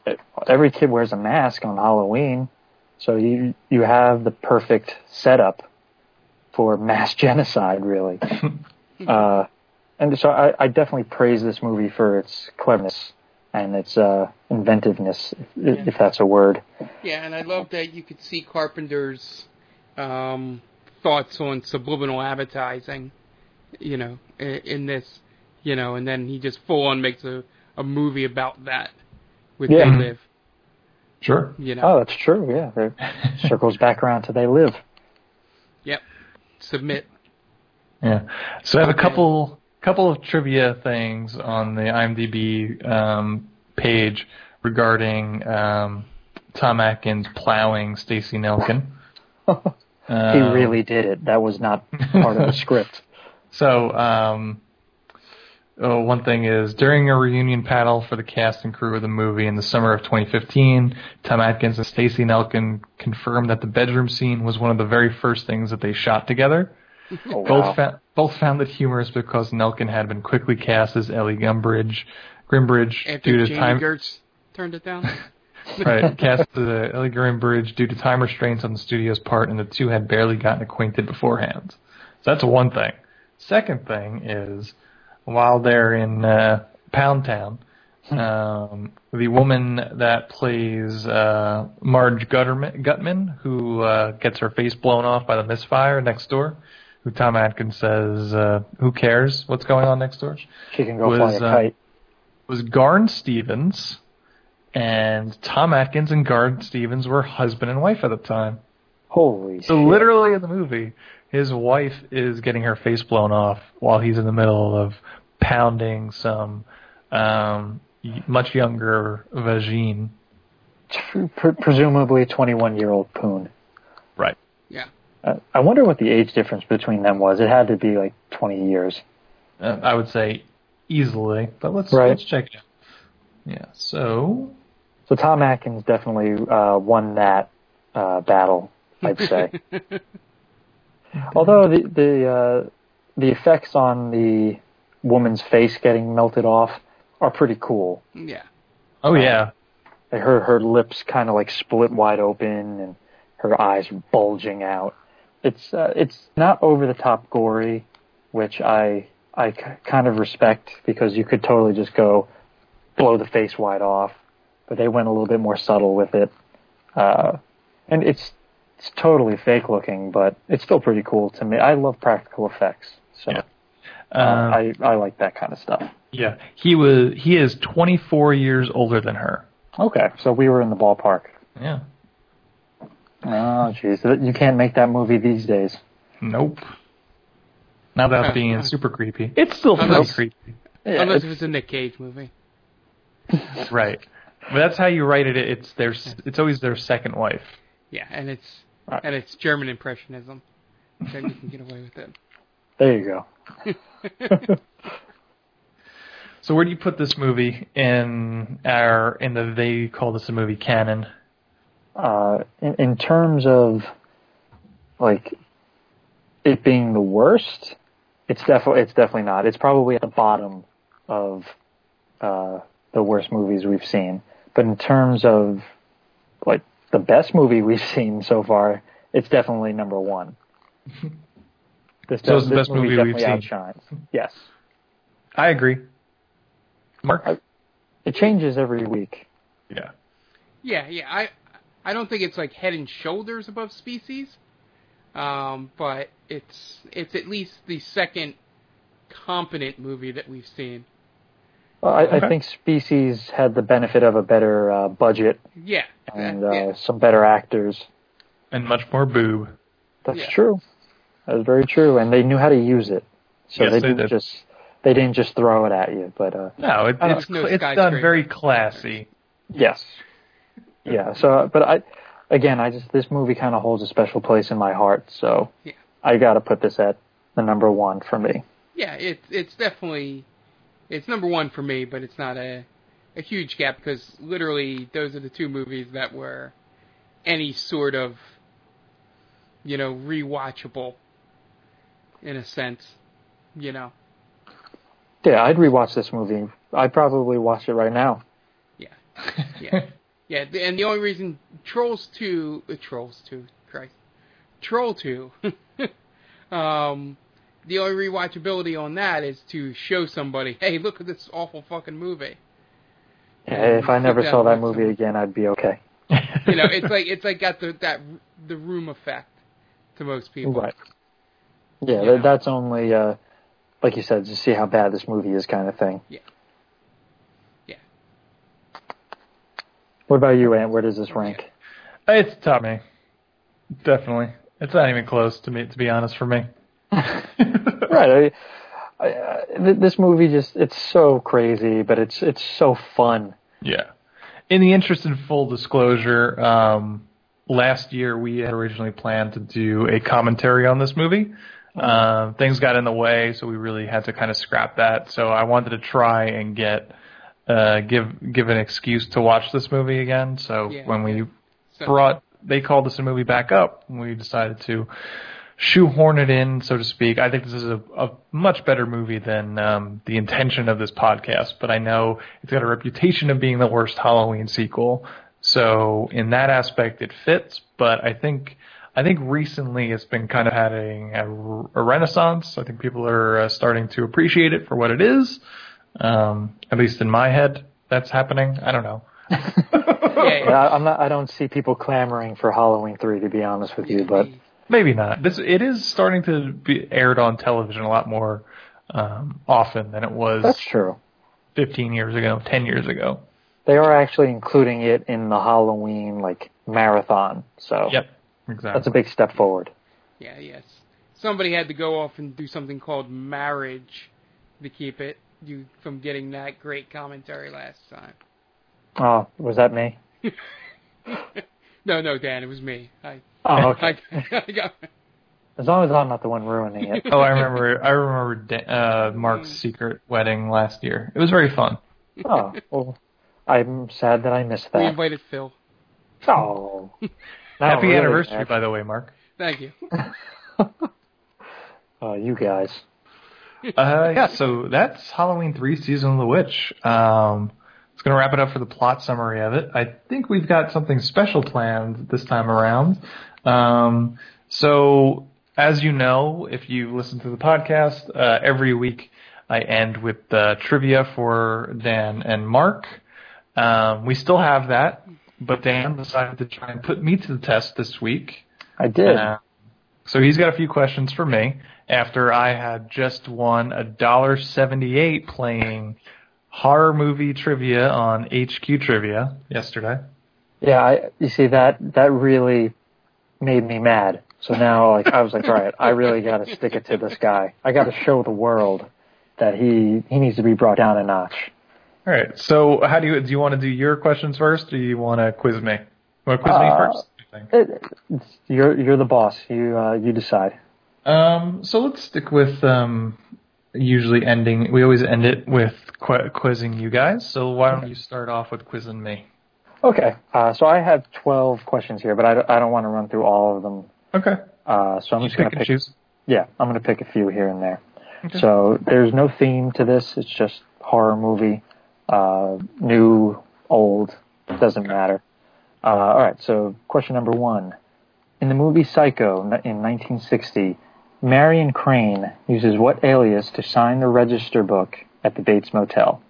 every kid wears a mask on Halloween, so you you have the perfect setup for mass genocide, really. uh, and so I, I definitely praise this movie for its cleverness and its uh, inventiveness, if, Yeah. if that's a word. Yeah, and I love that you could see Carpenter's um, thoughts on subliminal advertising, you know, in, in this, you know, and then he just full on makes a, a movie about that with Yeah. They Live, Sure. you know. Oh, that's true. Yeah, it circles back around to They Live. Yep. Submit. Yeah. So I have a Okay. couple couple of trivia things on the IMDb um, page regarding um, Tom Atkins plowing Stacey Nelkin. he Um, really did it. That was not part of the script. So, um, oh, one thing is, during a reunion panel for the cast and crew of the movie in the summer of twenty fifteen, Tom Atkins and Stacey Nelkin confirmed that the bedroom scene was one of the very first things that they shot together. Oh, Both, wow. fa- both found it humorous because Nelkin had been quickly cast as Ellie Gumbridge, Grimbridge After due to Jamie time. Gertz turned it down. Right, cast as uh, Ellie Grimbridge due to time restraints on the studio's part, and the two had barely gotten acquainted beforehand. So that's one thing. Second thing is, while they're in uh, Pound Town, um, the woman that plays uh, Marge Gutterman, Gutman, who uh, gets her face blown off by the misfire next door, who Tom Atkins says, uh, who cares what's going on next door, She can go was, fly a uh, kite. was Garn Stevens, and Tom Atkins and Garn Stevens were husband and wife at the time. Holy So shit. literally in the movie, his wife is getting her face blown off while he's in the middle of pounding some um, y- much younger vagine. Pre- presumably twenty-one-year-old Poon. Right. Yeah. Uh, I wonder what the age difference between them was. It had to be like twenty years. Uh, I would say easily, but let's Right. let's check it out. Yeah. So So Tom Atkins definitely uh, won that uh, battle, I'd say. Although the the uh, the effects on the woman's face getting melted off are pretty cool. Yeah. oh yeah, Like her her lips kind of like split wide open and her eyes bulging out. It's uh, it's not over the top gory, which I I k- kind of respect because you could totally just go blow the face wide off, but they went a little bit more subtle with it. Uh, and it's it's totally fake looking, but it's still pretty cool to me. I love practical effects, so Yeah. uh, Um, I I like that kind of stuff. yeah. He was he is twenty-four years older than her. Okay, so we were in the ballpark. Yeah. Oh, jeez, you can't make that movie these days. Nope. Not without being super creepy. It's still pretty Unless- creepy. Yeah, Unless it's- it was a Nick Cage movie. Right. But that's how you write it. It's their. It's always their second wife. Yeah, and it's Right. and it's German impressionism. Then you can get away with it. there you go. So where do you put this movie in our in the They Call This a Movie canon? Uh, in, in terms of like it being the worst, it's definitely it's definitely not. It's probably at the bottom of uh, the worst movies we've seen. But in terms of like the best movie we've seen so far, it's definitely number one. This, So it's the this best movie we've definitely seen. outshines. Yes, I agree. Mark? I- it changes every week. Yeah. Yeah, yeah. I I don't think it's like head and shoulders above Species, um, but it's it's at least the second competent movie that we've seen. Well, I, Okay. I think Species had the benefit of a better uh, budget Yeah, and that- uh, yeah. some better actors. And much more boob. That's Yeah. true. That's very true, and they knew how to use it. So Yes, they they didn't did. just they didn't just throw it at you. But uh, No, it, I don't- it's No it's done skyscraper. very classy. yes, yeah. So, but I again, I just this movie kind of holds a special place in my heart. So Yeah. I got to put this at the number one for me. Yeah, it's it's definitely it's number one for me, but it's not a a huge gap because literally those are the two movies that were any sort of you know rewatchable in a sense, you know. Yeah, I'd rewatch this movie. I'd probably watch it right now. Yeah, yeah. Yeah, the- and the only reason Trolls two, uh, Trolls two, Christ, Troll two, um, the only rewatchability on that is to show somebody, hey, look at this awful fucking movie. Yeah, if I sit never down saw and that watch movie some- again, I'd be okay. You know, it's like it's like got the that the room effect to most people. Right. Yeah, Yeah. that that's only, uh, like you said, to see how bad this movie is kind of thing. Yeah. Yeah. What about you, Ant? Where does this rank? It's top me. Definitely. It's not even close to me, to be honest, for me. Right. I, I, uh, th- this movie just, it's so crazy, but it's it's so fun. Yeah. In the interest in full disclosure, um, last year we had originally planned to do a commentary on this movie. Uh, things got in the way, so we really had to kind of scrap that. So I wanted to try and get uh, give give an excuse to watch this movie again. So Yeah, when we yeah. So- brought they called this a movie back up, we decided to shoehorn it in, so to speak. I think this is a, a much better movie than um, the intention of this podcast, but I know it's got a reputation of being the worst Halloween sequel. So in that aspect, it fits. But I think I think recently it's been kind of having a, a renaissance. I think people are uh, starting to appreciate it for what it is. Um, at least in my head, that's happening. I don't know. Yeah, yeah. Yeah, I'm not, I don't see people clamoring for Halloween three, to be honest with you, but Maybe not. This it is starting to be aired on television a lot more um, often than it was that's true. fifteen years ago, ten years ago. They are actually including it in the Halloween, like, marathon, so Yep, exactly. that's a big step forward. Yeah, yes. Somebody had to go off and do something called marriage to keep it you from getting that great commentary last time. Oh, was that me? No, no, Dan, it was me. I, Oh, okay. I, I got, As long as I'm not the one ruining it. Oh, I remember. I remember da- uh, Mark's secret wedding last year. It was very fun. Oh, well, I'm sad that I missed we that. invited Phil. Oh. Not Happy really, anniversary, Matt. by the way, Mark. Thank you. Oh, you guys. Uh, yeah, so that's Halloween three, Season of the Witch. Um, it's going to wrap it up for the plot summary of it. I think we've got something special planned this time around. Um, so, as you know, if you listen to the podcast, uh, every week I end with uh, trivia for Dan and Mark. Um, we still have that, but Dan decided to try and put me to the test this week. I did. Uh, so he's got a few questions for me after I had just won a dollar seventy-eight playing horror movie trivia on H Q Trivia yesterday. Yeah, I, you see, that, that really made me mad. So now, like, I was like, all right, I really got to stick it to this guy. I got to show the world that he, he needs to be brought down a notch. All right. So how do you do? You want to do your questions first, or do you want to quiz me? You want to quiz me Uh, first? I think? It, it's, you're you're the boss. You uh, you decide. Um, so let's stick with um, usually ending. We always end it with qu- quizzing you guys. So why don't you start off with quizzing me? Okay. Uh, so I have twelve questions here, but I don't, I don't want to run through all of them. Okay. Uh, so I'm You just pick going to and pick. choose. Yeah, I'm going to pick a few here and there. Okay. So there's no theme to this. It's just horror movie, uh, new, old, doesn't matter. Uh, all right. So question number one: in the movie Psycho in nineteen sixty, Marion Crane uses what alias to sign the register book at the Bates Motel?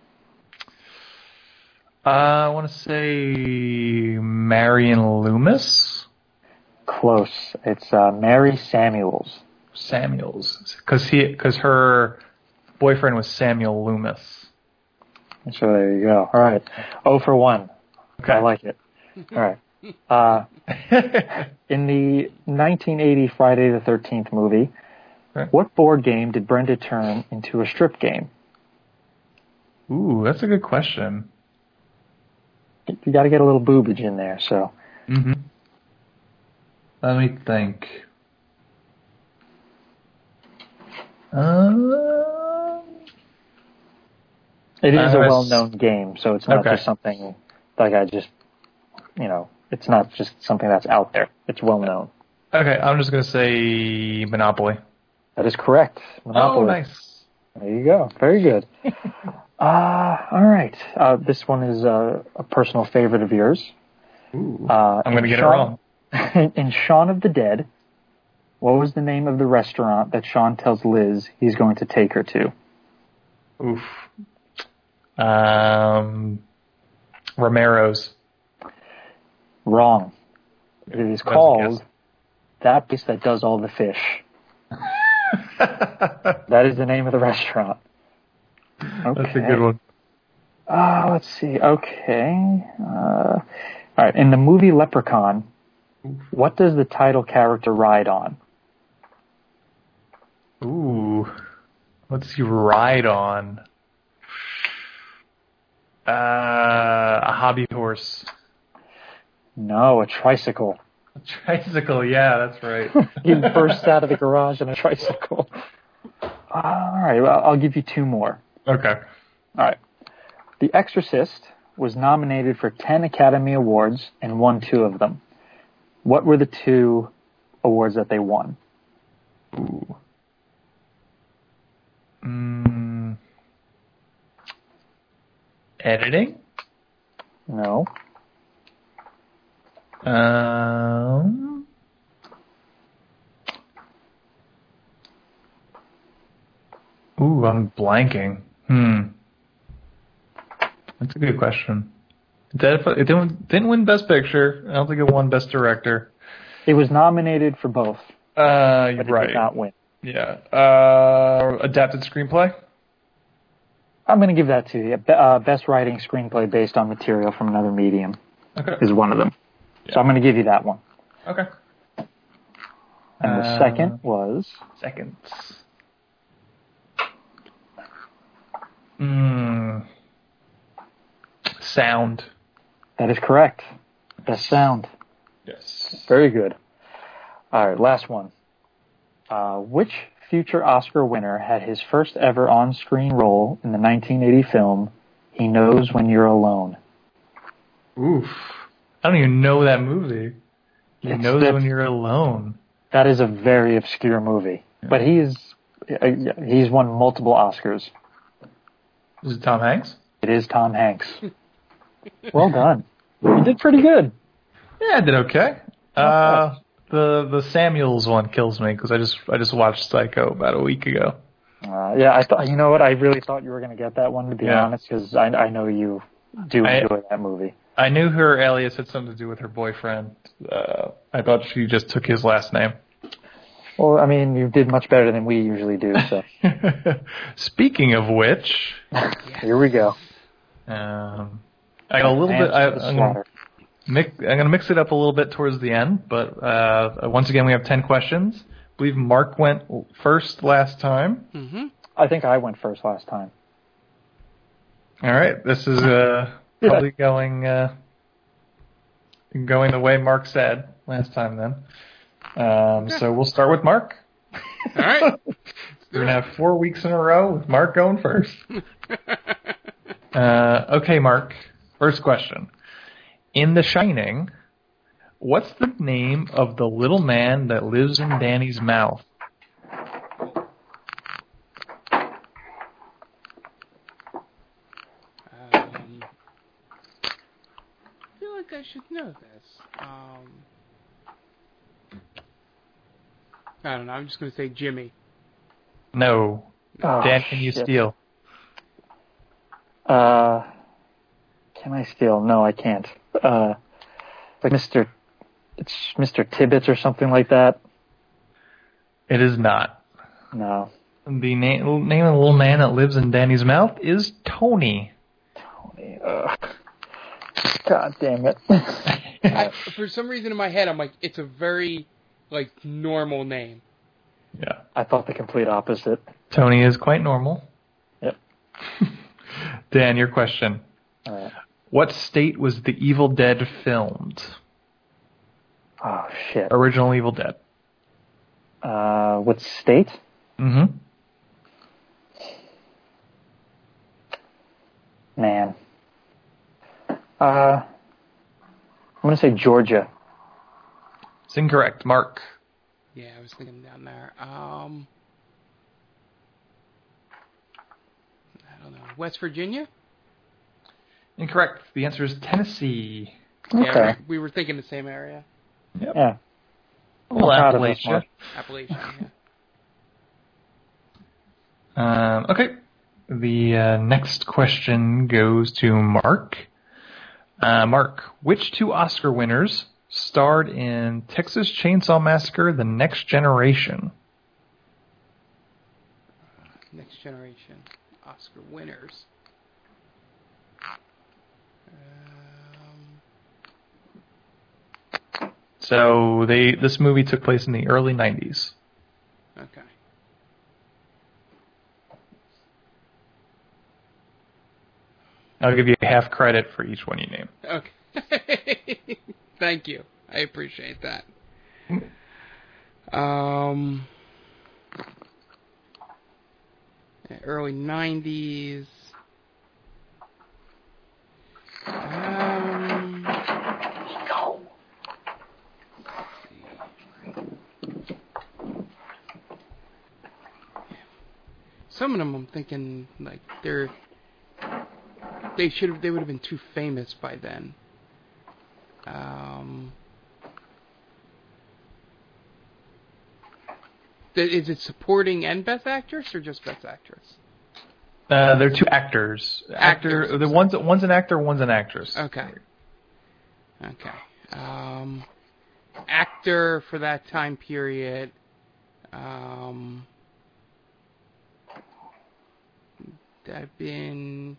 Uh, I want to say Marion Loomis. Close. It's uh, Mary Samuels. Samuels, because he, because her boyfriend was Samuel Loomis. So there you go. All right. Oh for one. Okay. I like it. All right. Uh, in the nineteen eighty Friday the thirteenth movie, Okay. what board game did Brenda turn into a strip game? Ooh, that's a good question. You got to get a little boobage in there. So Mm-hmm. Let me think. Uh, it is Uh, a it's- well-known game. So it's not Okay. just something like I just, you know, it's not just something that's out there. It's well known. okay, I'm just gonna say Monopoly. That is correct. Monopoly. Oh, nice. There you go. Very good. uh, all right. Uh, this one is uh, a personal favorite of yours. Ooh, Uh, I'm going to in get Shaun- it wrong. In Shaun of the Dead, what was the name of the restaurant that Shaun tells Liz he's going to take her to? Oof. Um, Romero's. Wrong. It is That's a called guess. That Place That Does All the Fish. That is the name of the restaurant. Okay. That's a good one. Uh, let's see. Okay. Uh, all right. In the movie Leprechaun, what does the title character ride on? Ooh. What's he ride on? Uh, a hobby horse. No, a tricycle. A tricycle, yeah, that's right. He bursts out of the garage on a tricycle. All right. Well, I'll give you two more. Okay. All right. The Exorcist was nominated for ten Academy Awards and won two of them. What were the two awards that they won? Ooh. Mm. Editing? No. Um. Ooh, I'm blanking. Hmm. That's a good question. It didn't, it didn't didn't win Best Picture. I don't think it won Best Director. It was nominated for both, Uh, but it right. did not win. Yeah. Uh, adapted screenplay? I'm going to give that to you. Be- Uh, best writing screenplay based on material from another medium Okay. is one of them. Yeah. So I'm going to give you that one. Okay. And the Uh, second was... Seconds. Hmm. Sound. That is correct. Best sound. Yes. Very good. All right, last one. Uh, which future Oscar winner had his first ever on-screen role in the nineteen eighty film He Knows When You're Alone? Oof. I don't even know that movie. He It's- knows that's- when you're alone. That is a very obscure movie, but he is uh, he's won multiple Oscars. Is it Tom Hanks? It is Tom Hanks. Well done. You did pretty good. Yeah, I did okay. Uh, the the Samuels one kills me because I just I just watched Psycho about a week ago. Uh, yeah, I thought. You know what? I really thought you were going to get that one, to be Yeah. honest, because I, I know you do I- enjoy that movie. I knew her alias had something to do with her boyfriend. Uh, I thought she just took his last name. Well, I mean, you did much better than we usually do. So Speaking of which, here we go. um, I got a little Hands bit. I, to the I'm gonna slaughter. mix, I'm going to mix it up a little bit towards the end, but uh, once again, we have ten questions. I believe Mark went first last time. Mm-hmm. I think I went first last time. All right, this is uh, probably going uh, going the way Mark said last time. Then, um, so we'll start with Mark. All right. We're gonna have four weeks in a row with Mark going first. Uh, okay, Mark. First question: in The Shining, what's the name of the little man that lives in Danny's mouth? Um, I feel like I should know this. Um, I don't know. I'm just going to say Jimmy. No. Oh, Dan, can you shit. steal? Uh, can I steal? No, I can't. Uh, like Mister It's Mister Tibbetts or something like that. It is not. No. The na- name of the little man that lives in Danny's mouth is Tony. Tony. Ugh. God damn it. I, for some reason in my head, I'm like, it's a very, like, normal name. Yeah. I thought the complete opposite. Tony is quite normal. Yep. Dan, your question. All right. What state was The Evil Dead filmed? Oh, shit. Original Evil Dead. Uh, what state? Mm-hmm. Man. Uh, I'm going to say Georgia. It's incorrect. Mark. Yeah, I was thinking down there. Um, I don't know. West Virginia? Incorrect. The answer is Tennessee. Yeah, Okay. we, we were thinking the same area. Yep. Yeah. Well, I'm proud of us, Appalachia. Mark. Appalachian, yeah. Um, okay. The uh, next question goes to Mark. Uh, Mark, which two Oscar winners starred in Texas Chainsaw Massacre: The Next Generation? Next Generation Oscar winners. Um, So they this movie took place in the early nineties. okay. I'll give you half credit for each one you name. Okay. Thank you. I appreciate that. Um, early nineties. Um, some of them I'm thinking like they're they should have they would have been too famous by then. Um, th- is it supporting and best actress or just best actress? Uh, they're two actors. Actor, Actors. the one's one's an actor, one's an actress. Okay. Okay. Um, actor for that time period. Um, I've been.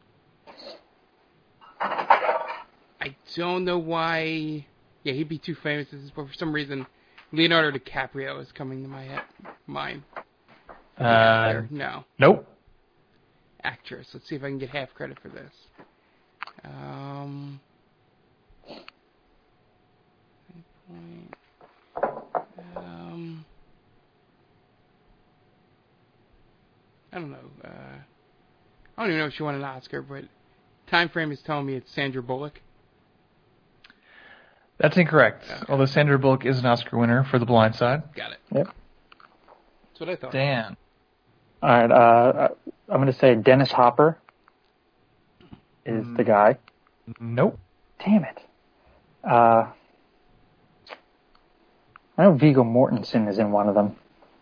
I don't know why. Yeah, he'd be too famous, but for some reason, Leonardo DiCaprio is coming to my head, mind. Uh, Actor? No. nope. Actress. Let's see if I can get half credit for this. Um. Um. I don't know. Uh, I don't even know if she won an Oscar, but time frame is telling me it's Sandra Bullock. That's incorrect. Okay. Although Sandra Bullock is an Oscar winner for The Blind Side. Got it. Yep. That's what I thought. Dan. All right. Uh, I'm going to say Dennis Hopper is the guy. Nope. Damn it. Uh, I know Viggo Mortensen is in one of them.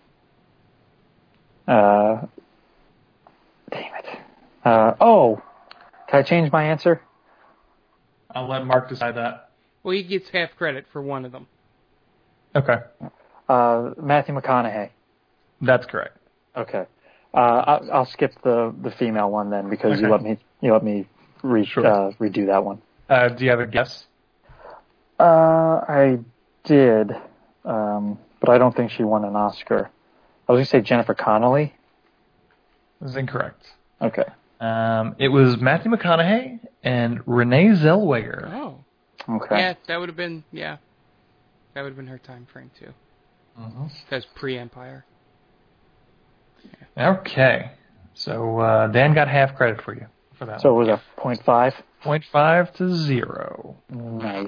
Uh, damn it. Uh, oh, can I change my answer? I'll let Mark decide that. Well, he gets half credit for one of them. Okay. Uh, Matthew McConaughey. That's correct. Okay. Uh, I'll, I'll skip the, the female one then because you Okay. let me you let me re, Sure. uh, redo that one. Uh, do you have a guess? Uh, I did, um, but I don't think she won an Oscar. I was going to say Jennifer Connelly. That's incorrect. Okay. Um, it was Matthew McConaughey and Renee Zellweger. Oh. Okay. Yeah, that would have been, yeah. That would have been her time frame, too. Mhm. That's pre-Empire. Okay. So uh, Dan got half credit for you for that So one. it was a point five. Point five to zero. Nice.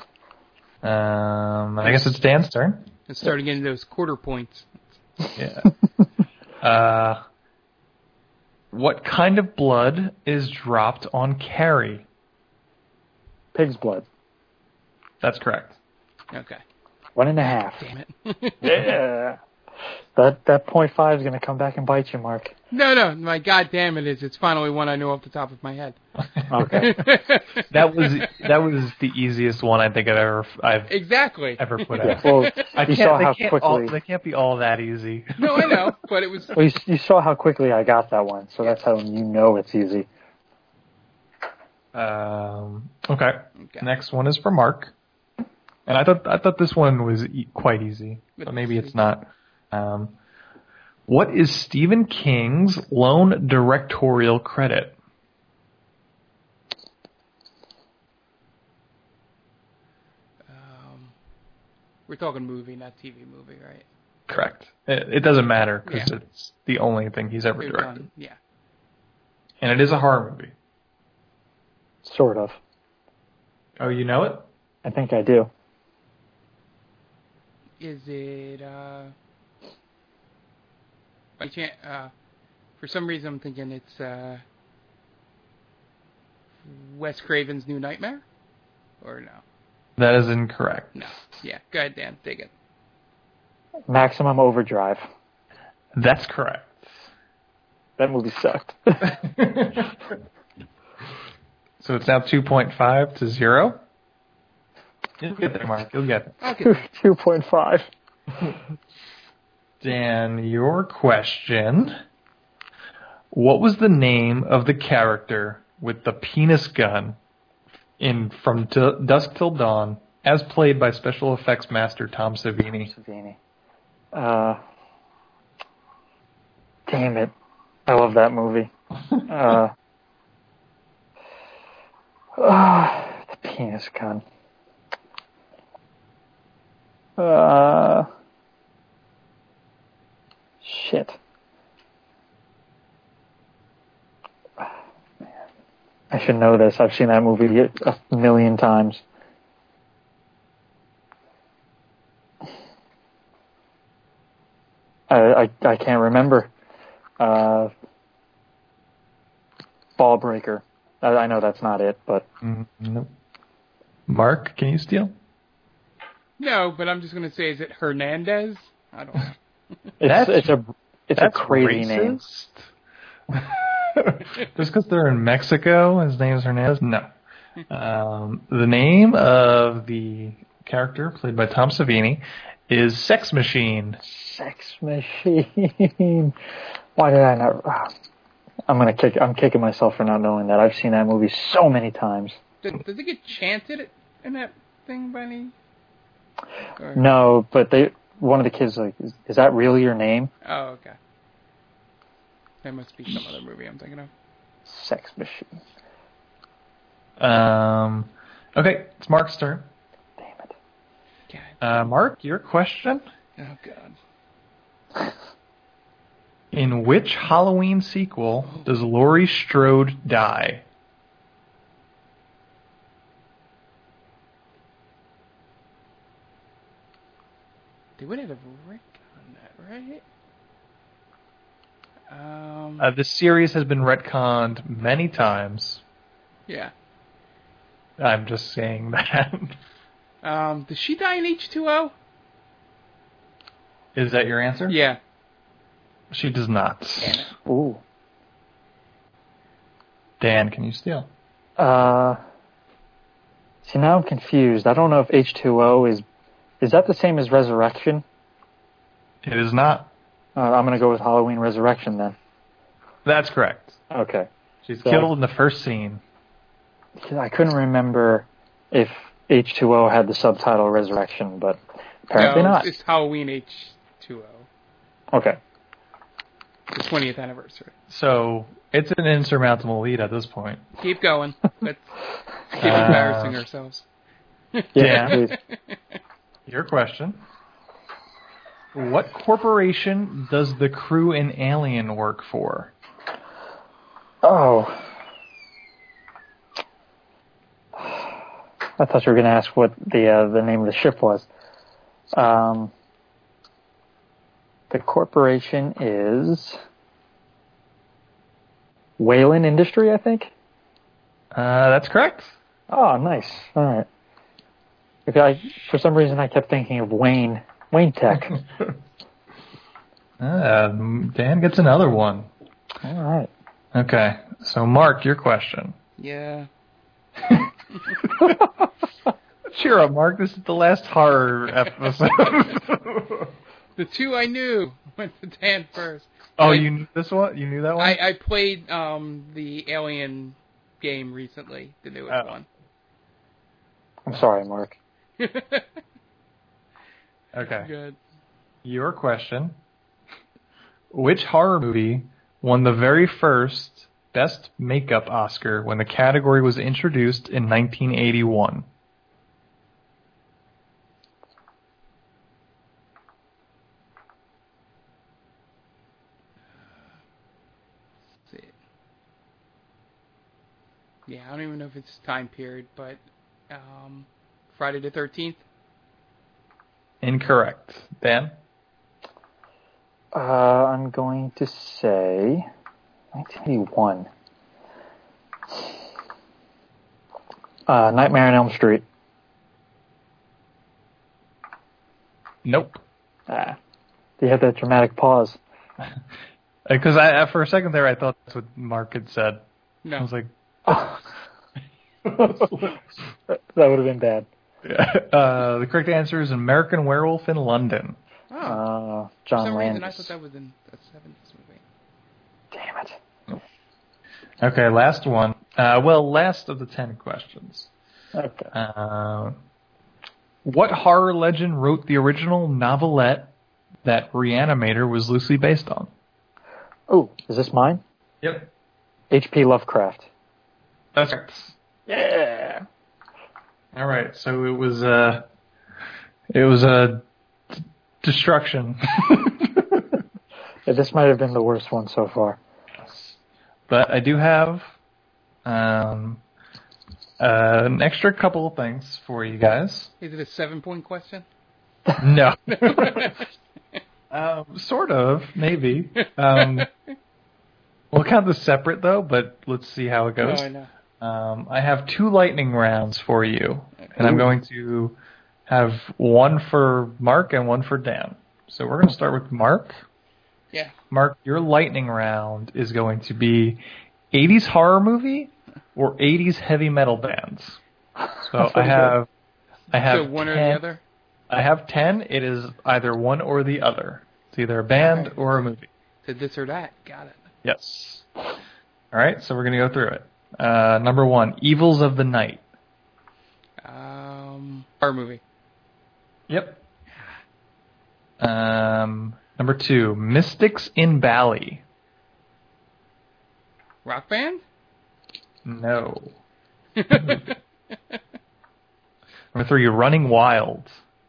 Um, I guess it's Dan's turn. And starting getting those quarter points. Yeah. uh, what kind of blood is dropped on Carrie? Pig's blood. That's correct. Okay. One and a half. Damn it. Yeah. That that point five is going to come back and bite you, Mark. No, no. My goddamn it is. It's finally one I know off the top of my head. Okay. That was that was the easiest one I think I've ever I've Exactly. ever put Yeah, out. well, I you can't, saw they how can't quickly. all, they can't be all that easy. No, I know, but it was... Well, you, you saw how quickly I got that one, so that's how you know it's easy. Um, okay. Okay. Next one is for Mark, and I thought I thought this one was e- quite easy, but maybe it's not. Um, what is Stephen King's lone directorial credit? Um, we're talking movie, not T V movie, right? Correct. It, it doesn't matter because Yeah. it's the only thing he's ever They've directed, done- yeah. and it is a horror movie. Sort of. Oh, you know it? I think I do. Is it, uh... By chance, uh... For some reason I'm thinking it's, uh... Wes Craven's New Nightmare? or no? That is incorrect. No. Yeah. Go ahead, Dan. Take it. Maximum Overdrive. That's correct. That movie sucked. So it's now two point five to zero. You'll get there, Mark. You'll get it. Okay. two point five. Dan, your question. What was the name of the character with the penis gun in From D- Dusk Till Dawn, as played by special effects master Tom Savini? Savini. Uh, damn it. I love that movie. uh, uh, the penis gun. Uh, shit. Man. I should know this. I've seen that movie a million times. I, I, I can't remember. Uh, Ball Breaker. I, I know that's not it, but Mm, nope. Mark, can you steal? No, but I'm just going to say, is it Hernandez? I don't know. it's That's- it's a it's a That's crazy name. racist. Just because they're in Mexico, his name is Hernandez? No. Um, the name of the character, played by Tom Savini, is Sex Machine. Sex Machine. Why did I not? ah. I'm gonna kick. I'm kicking myself for not knowing that. I've seen that movie so many times. Does, does it get chanted in that thing by any? Or- No, but they. One of the kids like, is, is that really your name? Oh, okay. That must be some other movie I'm thinking of. Sex Machine. Um, okay, it's Mark's turn. Damn it. God. Uh, Mark, your question. Oh, God. In which Halloween sequel does Laurie Strode die? They would have Rick on that, right? Um, Uh, this series has been retconned many times. yeah. I'm just saying that. Um, does she die in H two O? Is that your answer? Yeah. She does not. Damn it. Ooh. Dan, can you steal? Uh. See, now I'm confused. I don't know if H two O is. Is that the same as Resurrection? It is not. Uh, I'm gonna go with Halloween Resurrection then. That's correct. Okay. She's So- killed in the first scene. I couldn't remember if H two O had the subtitle Resurrection, but apparently no, not. It's Halloween H two O. Okay. The twentieth anniversary. So it's an insurmountable lead at this point. Keep going. Let's keep Uh, embarrassing ourselves. Yeah, Dan? please. Your question. What corporation does the crew in Alien work for? Oh. I thought you were going to ask what the uh, the name of the ship was. Um, the corporation is Whalen Industry, I think. Uh, that's correct. Oh, nice. All right. Okay, I, for some reason, I kept thinking of Wayne Wayne Tech. Uh, Dan gets another one. All right. Okay, so Mark, your question. Yeah. Cheer up, Mark. This is the last horror episode. The two I knew went to Dan first. Oh, I, you knew this one? You knew that one? I, I played um, the Alien game recently, the newest Oh. one. I'm sorry, Mark. Okay. Good. Your question. Which horror movie won the very first Best Makeup Oscar when the category was introduced in nineteen eighty-one? Let's see. Yeah, I don't even know if it's time period, but um, Friday the thirteenth. Incorrect. Dan? Uh, I'm going to say nineteen eighty-one. Uh, Nightmare on Elm Street. Nope. Ah, you had that dramatic pause. Because I, for a second there, I thought that's what Mark had said. No. I was like, That would have been bad. yeah. uh, the correct answer is American Werewolf in London. Oh. Uh, For John some reason, I Landis. thought that was in the seventies movie. Damn it. Okay, last one. Uh, well, last of the ten questions. Okay. Uh, what horror legend wrote the original novelette that Reanimator was loosely based on? Oh, is this mine? Yep. H P Lovecraft. That's correct. Yeah. All right, so it was uh, it was a d- destruction. Yeah, this might have been the worst one so far. But I do have um, uh, an extra couple of things for you guys. Is it a seven-point question? No. um, sort of, maybe. Um, we'll count this separate, though, but let's see how it goes. Oh, I know. Um, I have two lightning rounds for you, and I'm going to have one for Mark and one for Dan. So we're going to start with Mark. Yeah. Mark, your lightning round is going to be eighties horror movie or eighties heavy metal bands. So I have, I have So one ten, or the other? I have ten. It is either one or the other. It's either a band Alright. or a movie. To this or that. Got it. Yes. All right, so we're going to go through it. Uh, number one, Evils of the Night. Um, horror movie. Yep. Um, number two, Mystics in Bali. Rock band? No. Number three, Running Wild.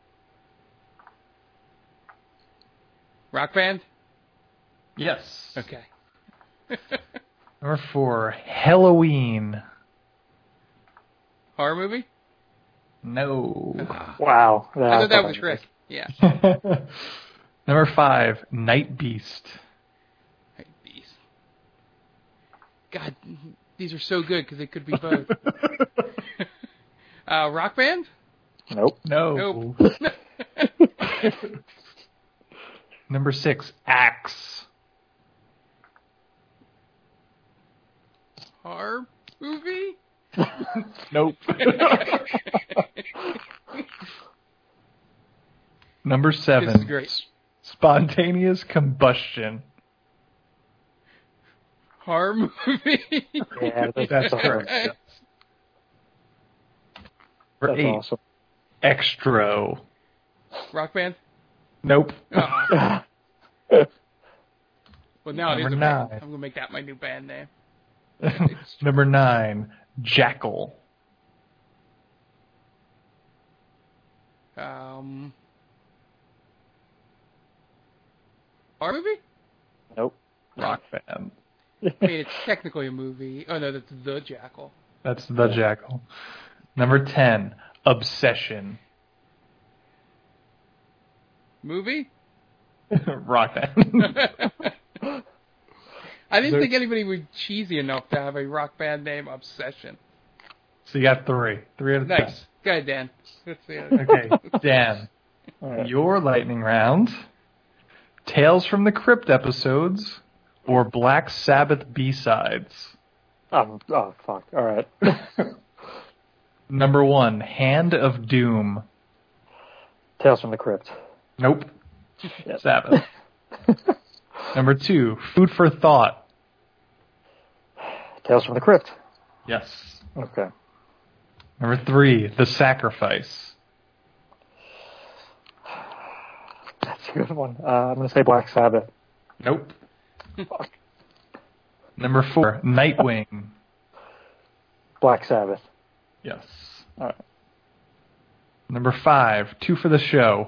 Rock band? Yes. Okay. Number four, Halloween. Horror movie? No. Ah. Wow. I thought that was a trick. Yeah. Number five, Night Beast. Right, beast. God, these are so good because they could be both. uh, rock band? Nope. No. Nope. Number six, Axe. Horror movie? Nope. Number seven, This is great. Spontaneous Combustion. Horror movie? Yeah, that's, That's that's correct. Right. Number eight, awesome. Extro. Rock band? Nope. Oh. Well, now it is Number a band. nine. I'm going to make that my new band name. Number nine, Jackal. Um, horror movie? Nope. Rock band. I mean, it's technically a movie. Oh, no, that's The Jackal. That's the Jackal. Number ten, Obsession. Movie? Rock band. I didn't There- think anybody was cheesy enough to have a rock band name Obsession. So you got three. Three out of Nice. Go ahead, Dan. Let's see it. ten. Okay, Dan. All right. Your lightning round. Tales from the Crypt episodes or Black Sabbath B-sides. Um, oh, fuck. All right. Number one, Hand of Doom. Tales from the Crypt. Nope. Yep. Sabbath. Number two, Food for Thought. Tales from the Crypt. Yes. Okay. Number three, The Sacrifice. That's a good one. Uh, I'm going to say Black Sabbath. Nope. Fuck. Number four, Nightwing. Black Sabbath. Yes. All right. Number five, Two for the Show.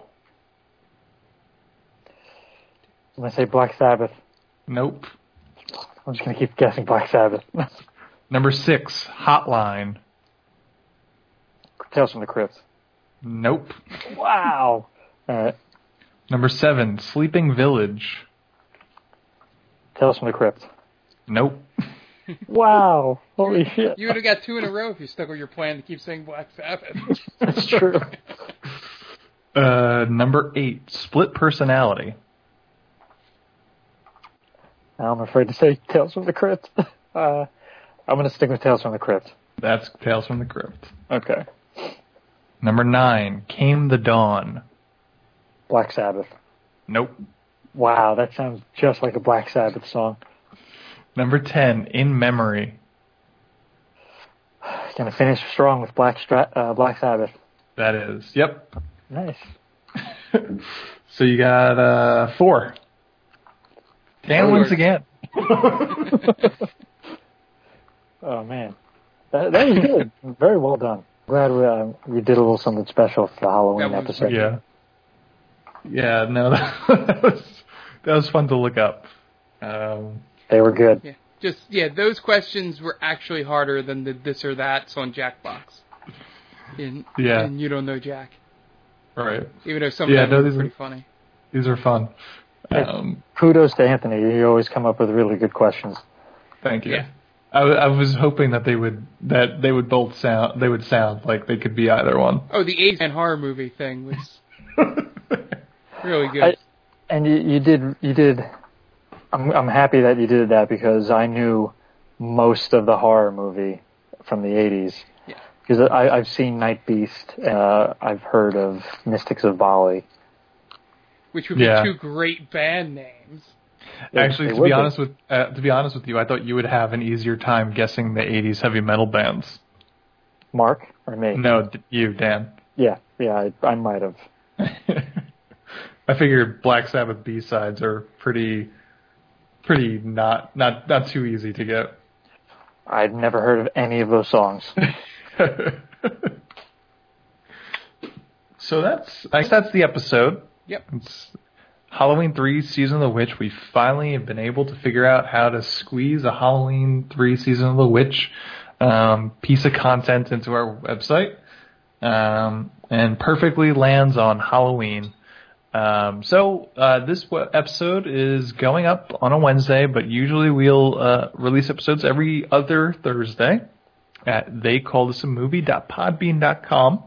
I'm going to say Black Sabbath. Nope. I'm just going to keep guessing Black Sabbath. Number six, Hotline. Tales from the Crypt. Nope. Wow. All right. Number seven, Sleeping Village. Tales from the Crypt. Nope. Wow. Holy shit. You would have got two in a row if you stuck with your plan to keep saying Black Sabbath. That's true. Uh, number eight, Split Personality. I'm afraid to say Tales from the Crypt. Uh, I'm going to stick with Tales from the Crypt. That's Tales from the Crypt. Okay. Number nine, Came the Dawn. Black Sabbath. Nope. Wow, that sounds just like a Black Sabbath song. Number ten, In Memory. Going to finish strong with Black Stra- uh, Black Sabbath. That is. Yep. Nice. So you got uh, four. Dan wins again. Oh, man. That, that was good. Very well done. Glad we, uh, we did a little something special for the Halloween That was- episode. Yeah. Yeah, no, that was, that was fun to look up. Um, They were good. Yeah. Just, yeah, those questions were actually harder than the this or that's on Jackbox. And, Yeah. and you don't know Jack. right. Even though some Yeah, of no, them were these pretty are- funny. These are fun. Um, Kudos to Anthony. You always come up with really good questions. thank you. Yeah. I, w- I was hoping that they would that they would both sound they would sound like they could be either one. Oh, the eighties and horror movie thing was really good. I, and you, you did, you did. I'm, I'm happy that you did that because I knew most of the horror movie from the eighties. Yeah. Because I, I've seen Night Beast. Uh, I've heard of Mystics of Bali. Which would be Yeah. two great band names. Actually, They to would be be. honest with uh, to be honest with you, I thought you would have an easier time guessing the eighties heavy metal bands. Mark or me? No, d- you, Dan. Yeah, yeah, I, I might have. I figured Black Sabbath B-sides are pretty, pretty not not not too easy to get. I'd never heard of any of those songs. So that's I guess that's the episode. Yep. It's Halloween three Season of the Witch. We finally have been able to figure out how to squeeze a Halloween three Season of the Witch um, piece of content into our website, um, and perfectly lands on Halloween. Um, so uh, this w- episode is going up on a Wednesday, but usually we'll uh, release episodes every other Thursday at they call this a movie dot podbean dot com.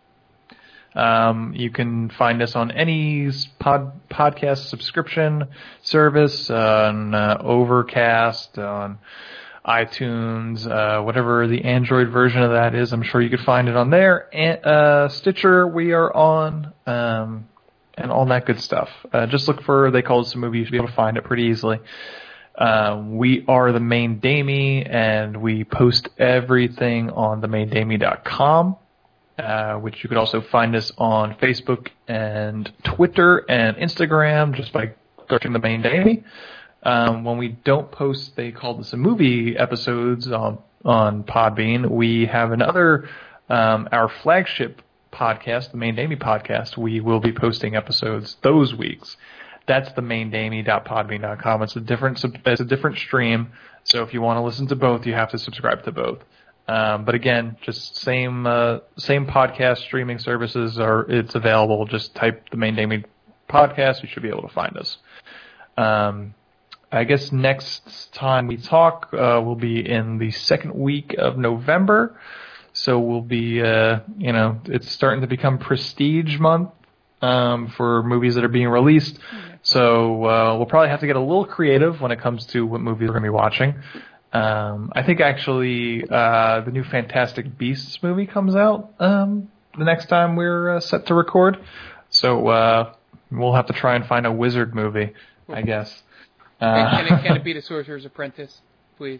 Um, you can find us on any pod, podcast subscription service, on uh, Overcast, on iTunes, uh, whatever the Android version of that is. I'm sure you could find it on there. And, uh, Stitcher, we are on, um, and all that good stuff. Uh, just look for They Call This a Movie. You should be able to find it pretty easily. Um, we are the Main Damie, and we post everything on the main damie dot com. Uh, which you could also find us on Facebook and Twitter and Instagram just by searching the Main Damie. Um, when we don't post They Call This a Movie episodes on, on Podbean, we have another, um, our flagship podcast, the Main Damie podcast. We will be posting episodes those weeks. That's the main damie dot podbean dot com. It's a different, it's a different stream. So if you want to listen to both, you have to subscribe to both. Um, but again, just same uh, same podcast streaming services are it's available. Just type the Main Damie podcast, you should be able to find us. Um, I guess next time we talk, uh, will be in the second week of November. So we'll be, uh, you know, it's starting to become prestige month um, for movies that are being released. So uh, we'll probably have to get a little creative when it comes to what movies we're going to be watching. Um, I think actually uh, the new Fantastic Beasts movie comes out um, the next time we're uh, set to record. So uh, we'll have to try and find a wizard movie, I guess. Uh, Can, can, it, can it be The Sorcerer's Apprentice, please?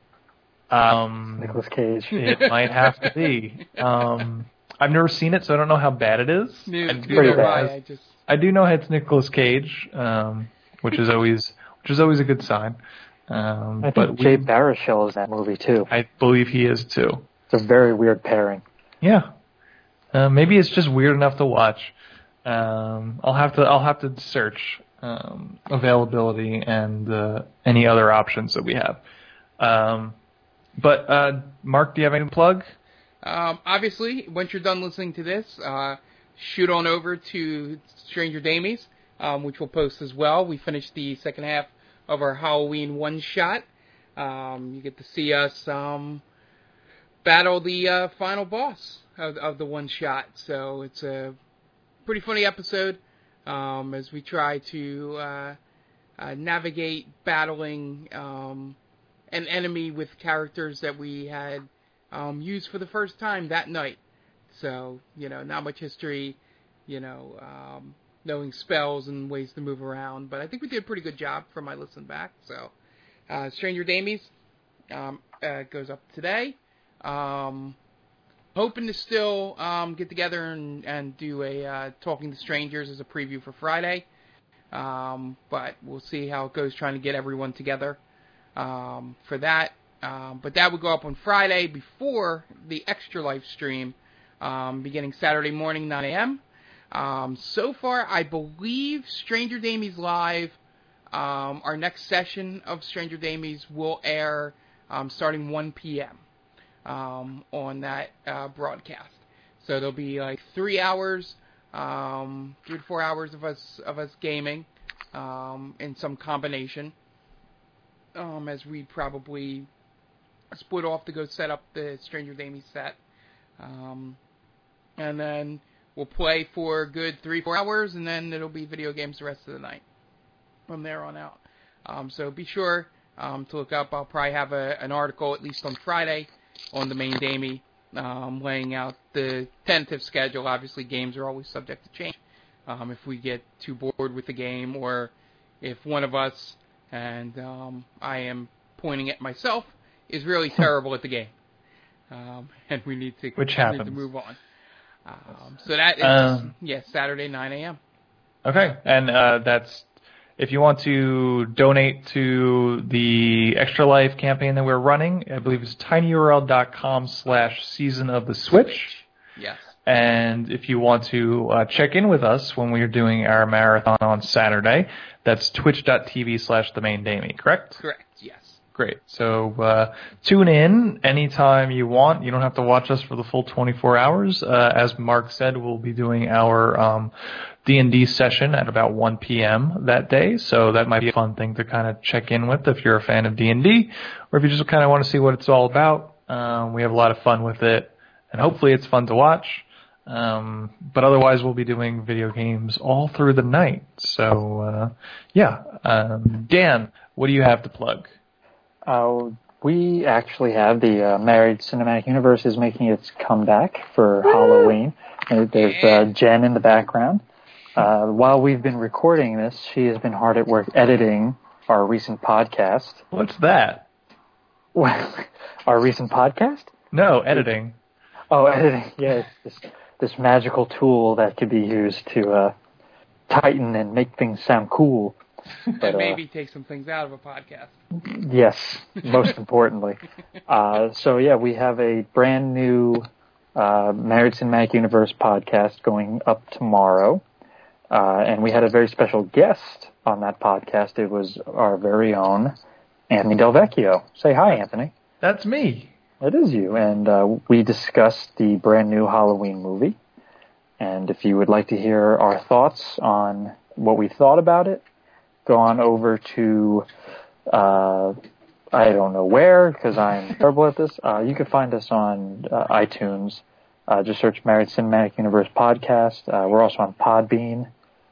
um, Nicolas Cage. it might have to be. Um, I've never seen it, so I don't know how bad it is. Neither, I, neither pretty have I. bad. I just I do know it's Nicolas Cage, um, which is always which is always a good sign. Um, I but think we, Jay Baruchel is in that movie too. I believe he is too. It's a very weird pairing. Yeah. Uh, maybe it's just weird enough to watch. Um, I'll have to I'll have to search um, availability and uh, any other options that we have. Um, but uh, Mark, do you have any plug? Um, obviously, once you're done listening to this, uh, shoot on over to Stranger Damies, um, which we'll post as well. We finished the second half of our Halloween one-shot. Um, you get to see us um, battle the uh, final boss of, of the one-shot. So it's a pretty funny episode um, as we try to uh, uh, navigate battling um, an enemy with characters that we had um, used for the first time that night. So, you know, not much history, you know, um, knowing spells and ways to move around. But I think we did a pretty good job from my listen back. So, uh, Stranger Damies um, uh, goes up today. Um, hoping to still um, get together and, and do a uh, Talking to Strangers as a preview for Friday. Um, but we'll see how it goes trying to get everyone together um, for that. Um, but that would go up on Friday before the Extra Life stream. Um, beginning Saturday morning, nine a.m. Um, so far, I believe Stranger Damies Live, um, our next session of Stranger Damies will air um, starting one p.m. Um, on that uh, broadcast. So there'll be like three hours, um, three to four hours of us of us gaming um, in some combination. Um, as we probably split off to go set up the Stranger Damies set. Um, And then we'll play for a good three, four hours, and then it'll be video games the rest of the night from there on out. Um, so be sure um, to look up. I'll probably have a, an article, at least on Friday, on the main Damie, um, laying out the tentative schedule. Obviously, games are always subject to change. Um, if we get too bored with the game, or if one of us, and um, I am pointing at myself, is really terrible at the game. Um, and we need to, Which we happens. need to move on. Um, so that is, Um, yeah, Saturday, nine a.m. Okay, and uh, that's if you want to donate to the Extra Life campaign that we're running. I believe it's tinyurl.com slash season of the Switch. Yes. And if you want to uh, check in with us when we are doing our marathon on Saturday, that's twitch.tv slash the main Damie, correct? Correct, yes. Great. So uh, tune in anytime you want. You don't have to watch us for the full twenty-four hours. Uh, as Mark said, we'll be doing our um, D and D session at about one p.m. that day. So that might be a fun thing to kind of check in with if you're a fan of D and D, or if you just kind of want to see what it's all about. Um, we have a lot of fun with it, and hopefully it's fun to watch. Um, but otherwise, we'll be doing video games all through the night. So, uh, yeah. Um, Dan, what do you have to plug? Uh, we actually have the uh, Married Cinematic Universe is making its comeback for Halloween. Uh, There's uh, Jen in the background. Uh, while we've been recording this, she has been hard at work editing our recent podcast. What's that? Our recent podcast? No, editing. Oh, editing. Yeah, it's this, this magical tool that could be used to uh, tighten and make things sound cool. But, and maybe uh, take some things out of a podcast. Yes, most importantly. Uh, so, yeah, we have a brand new uh, Married Cinematic Universe podcast going up tomorrow. Uh, and we had a very special guest on that podcast. It was our very own Anthony Del Vecchio. Say hi, Anthony. That's me. It is you. And uh, we discussed the brand new Halloween movie. And if you would like to hear our thoughts on what we thought about it, go on over to, uh, I don't know where, because I'm terrible at this. Uh, you can find us on uh, iTunes. Uh, just search Married Cinematic Universe Podcast. Uh, we're also on Podbean.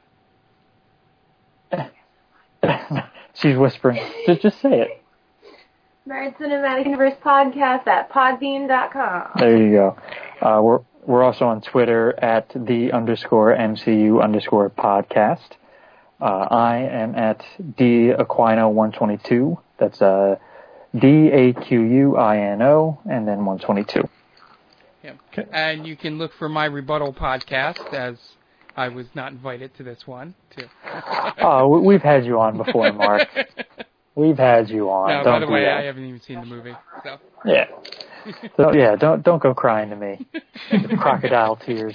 She's whispering. Just, just say it. Married Cinematic Universe Podcast at podbean dot com. There you go. Uh, we're we're also on Twitter at the underscore MCU underscore podcast. Uh, I am at D Aquino one twenty-two. That's uh, D A Q U I N O and then one twenty-two. Yeah. Okay. And you can look for my rebuttal podcast, as I was not invited to this one, too. Oh, we- we've had you on before, Mark. We've had you on. No, don't by the do way, that. I haven't even seen the movie. So. Yeah. So yeah, don't don't go crying to me. Crocodile tears.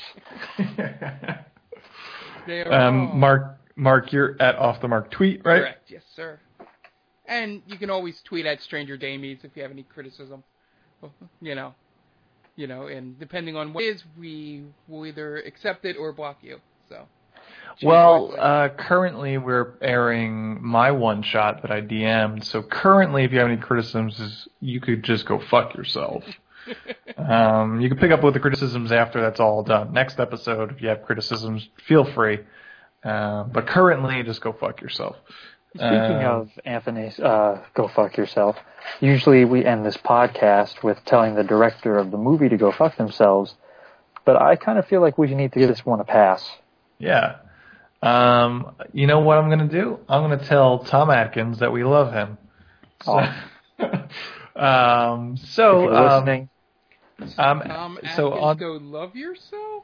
They are Um, all- Mark, Mark, you're at Off the Mark Tweet, right? Correct, yes, sir. And you can always tweet at Stranger Damies if you have any criticism. You know, you know, and depending on what it is, we will either accept it or block you. So. Well, uh, currently we're airing my one shot that I D M'd. So currently, if you have any criticisms, you could just go fuck yourself. um, you can pick up with the criticisms after that's all done. Next episode, if you have criticisms, feel free. Uh, but currently, just go fuck yourself. Speaking uh, of Anthony, uh, go fuck yourself. Usually we end this podcast with telling the director of the movie to go fuck themselves, but I kind of feel like we need to give this one a pass. Yeah. Um, you know what I'm going to do? I'm going to tell Tom Atkins that we love him. So, Oh. um, so If you're um, listening, um, Um, so Atkins, on, go love yourself?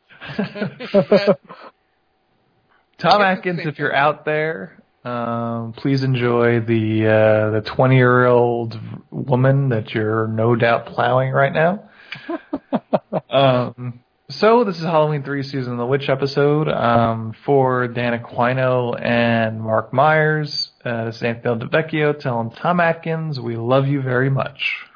Tom I guess Atkins, it's the if same you're thing. out there, um, please enjoy the uh, the twenty-year-old woman that you're no doubt plowing right now. um, so this is Halloween three Season of the Witch episode. Um, for Dan Aquino and Mark Myers, uh, this is Anthony Del Vecchio telling Tom Atkins we love you very much.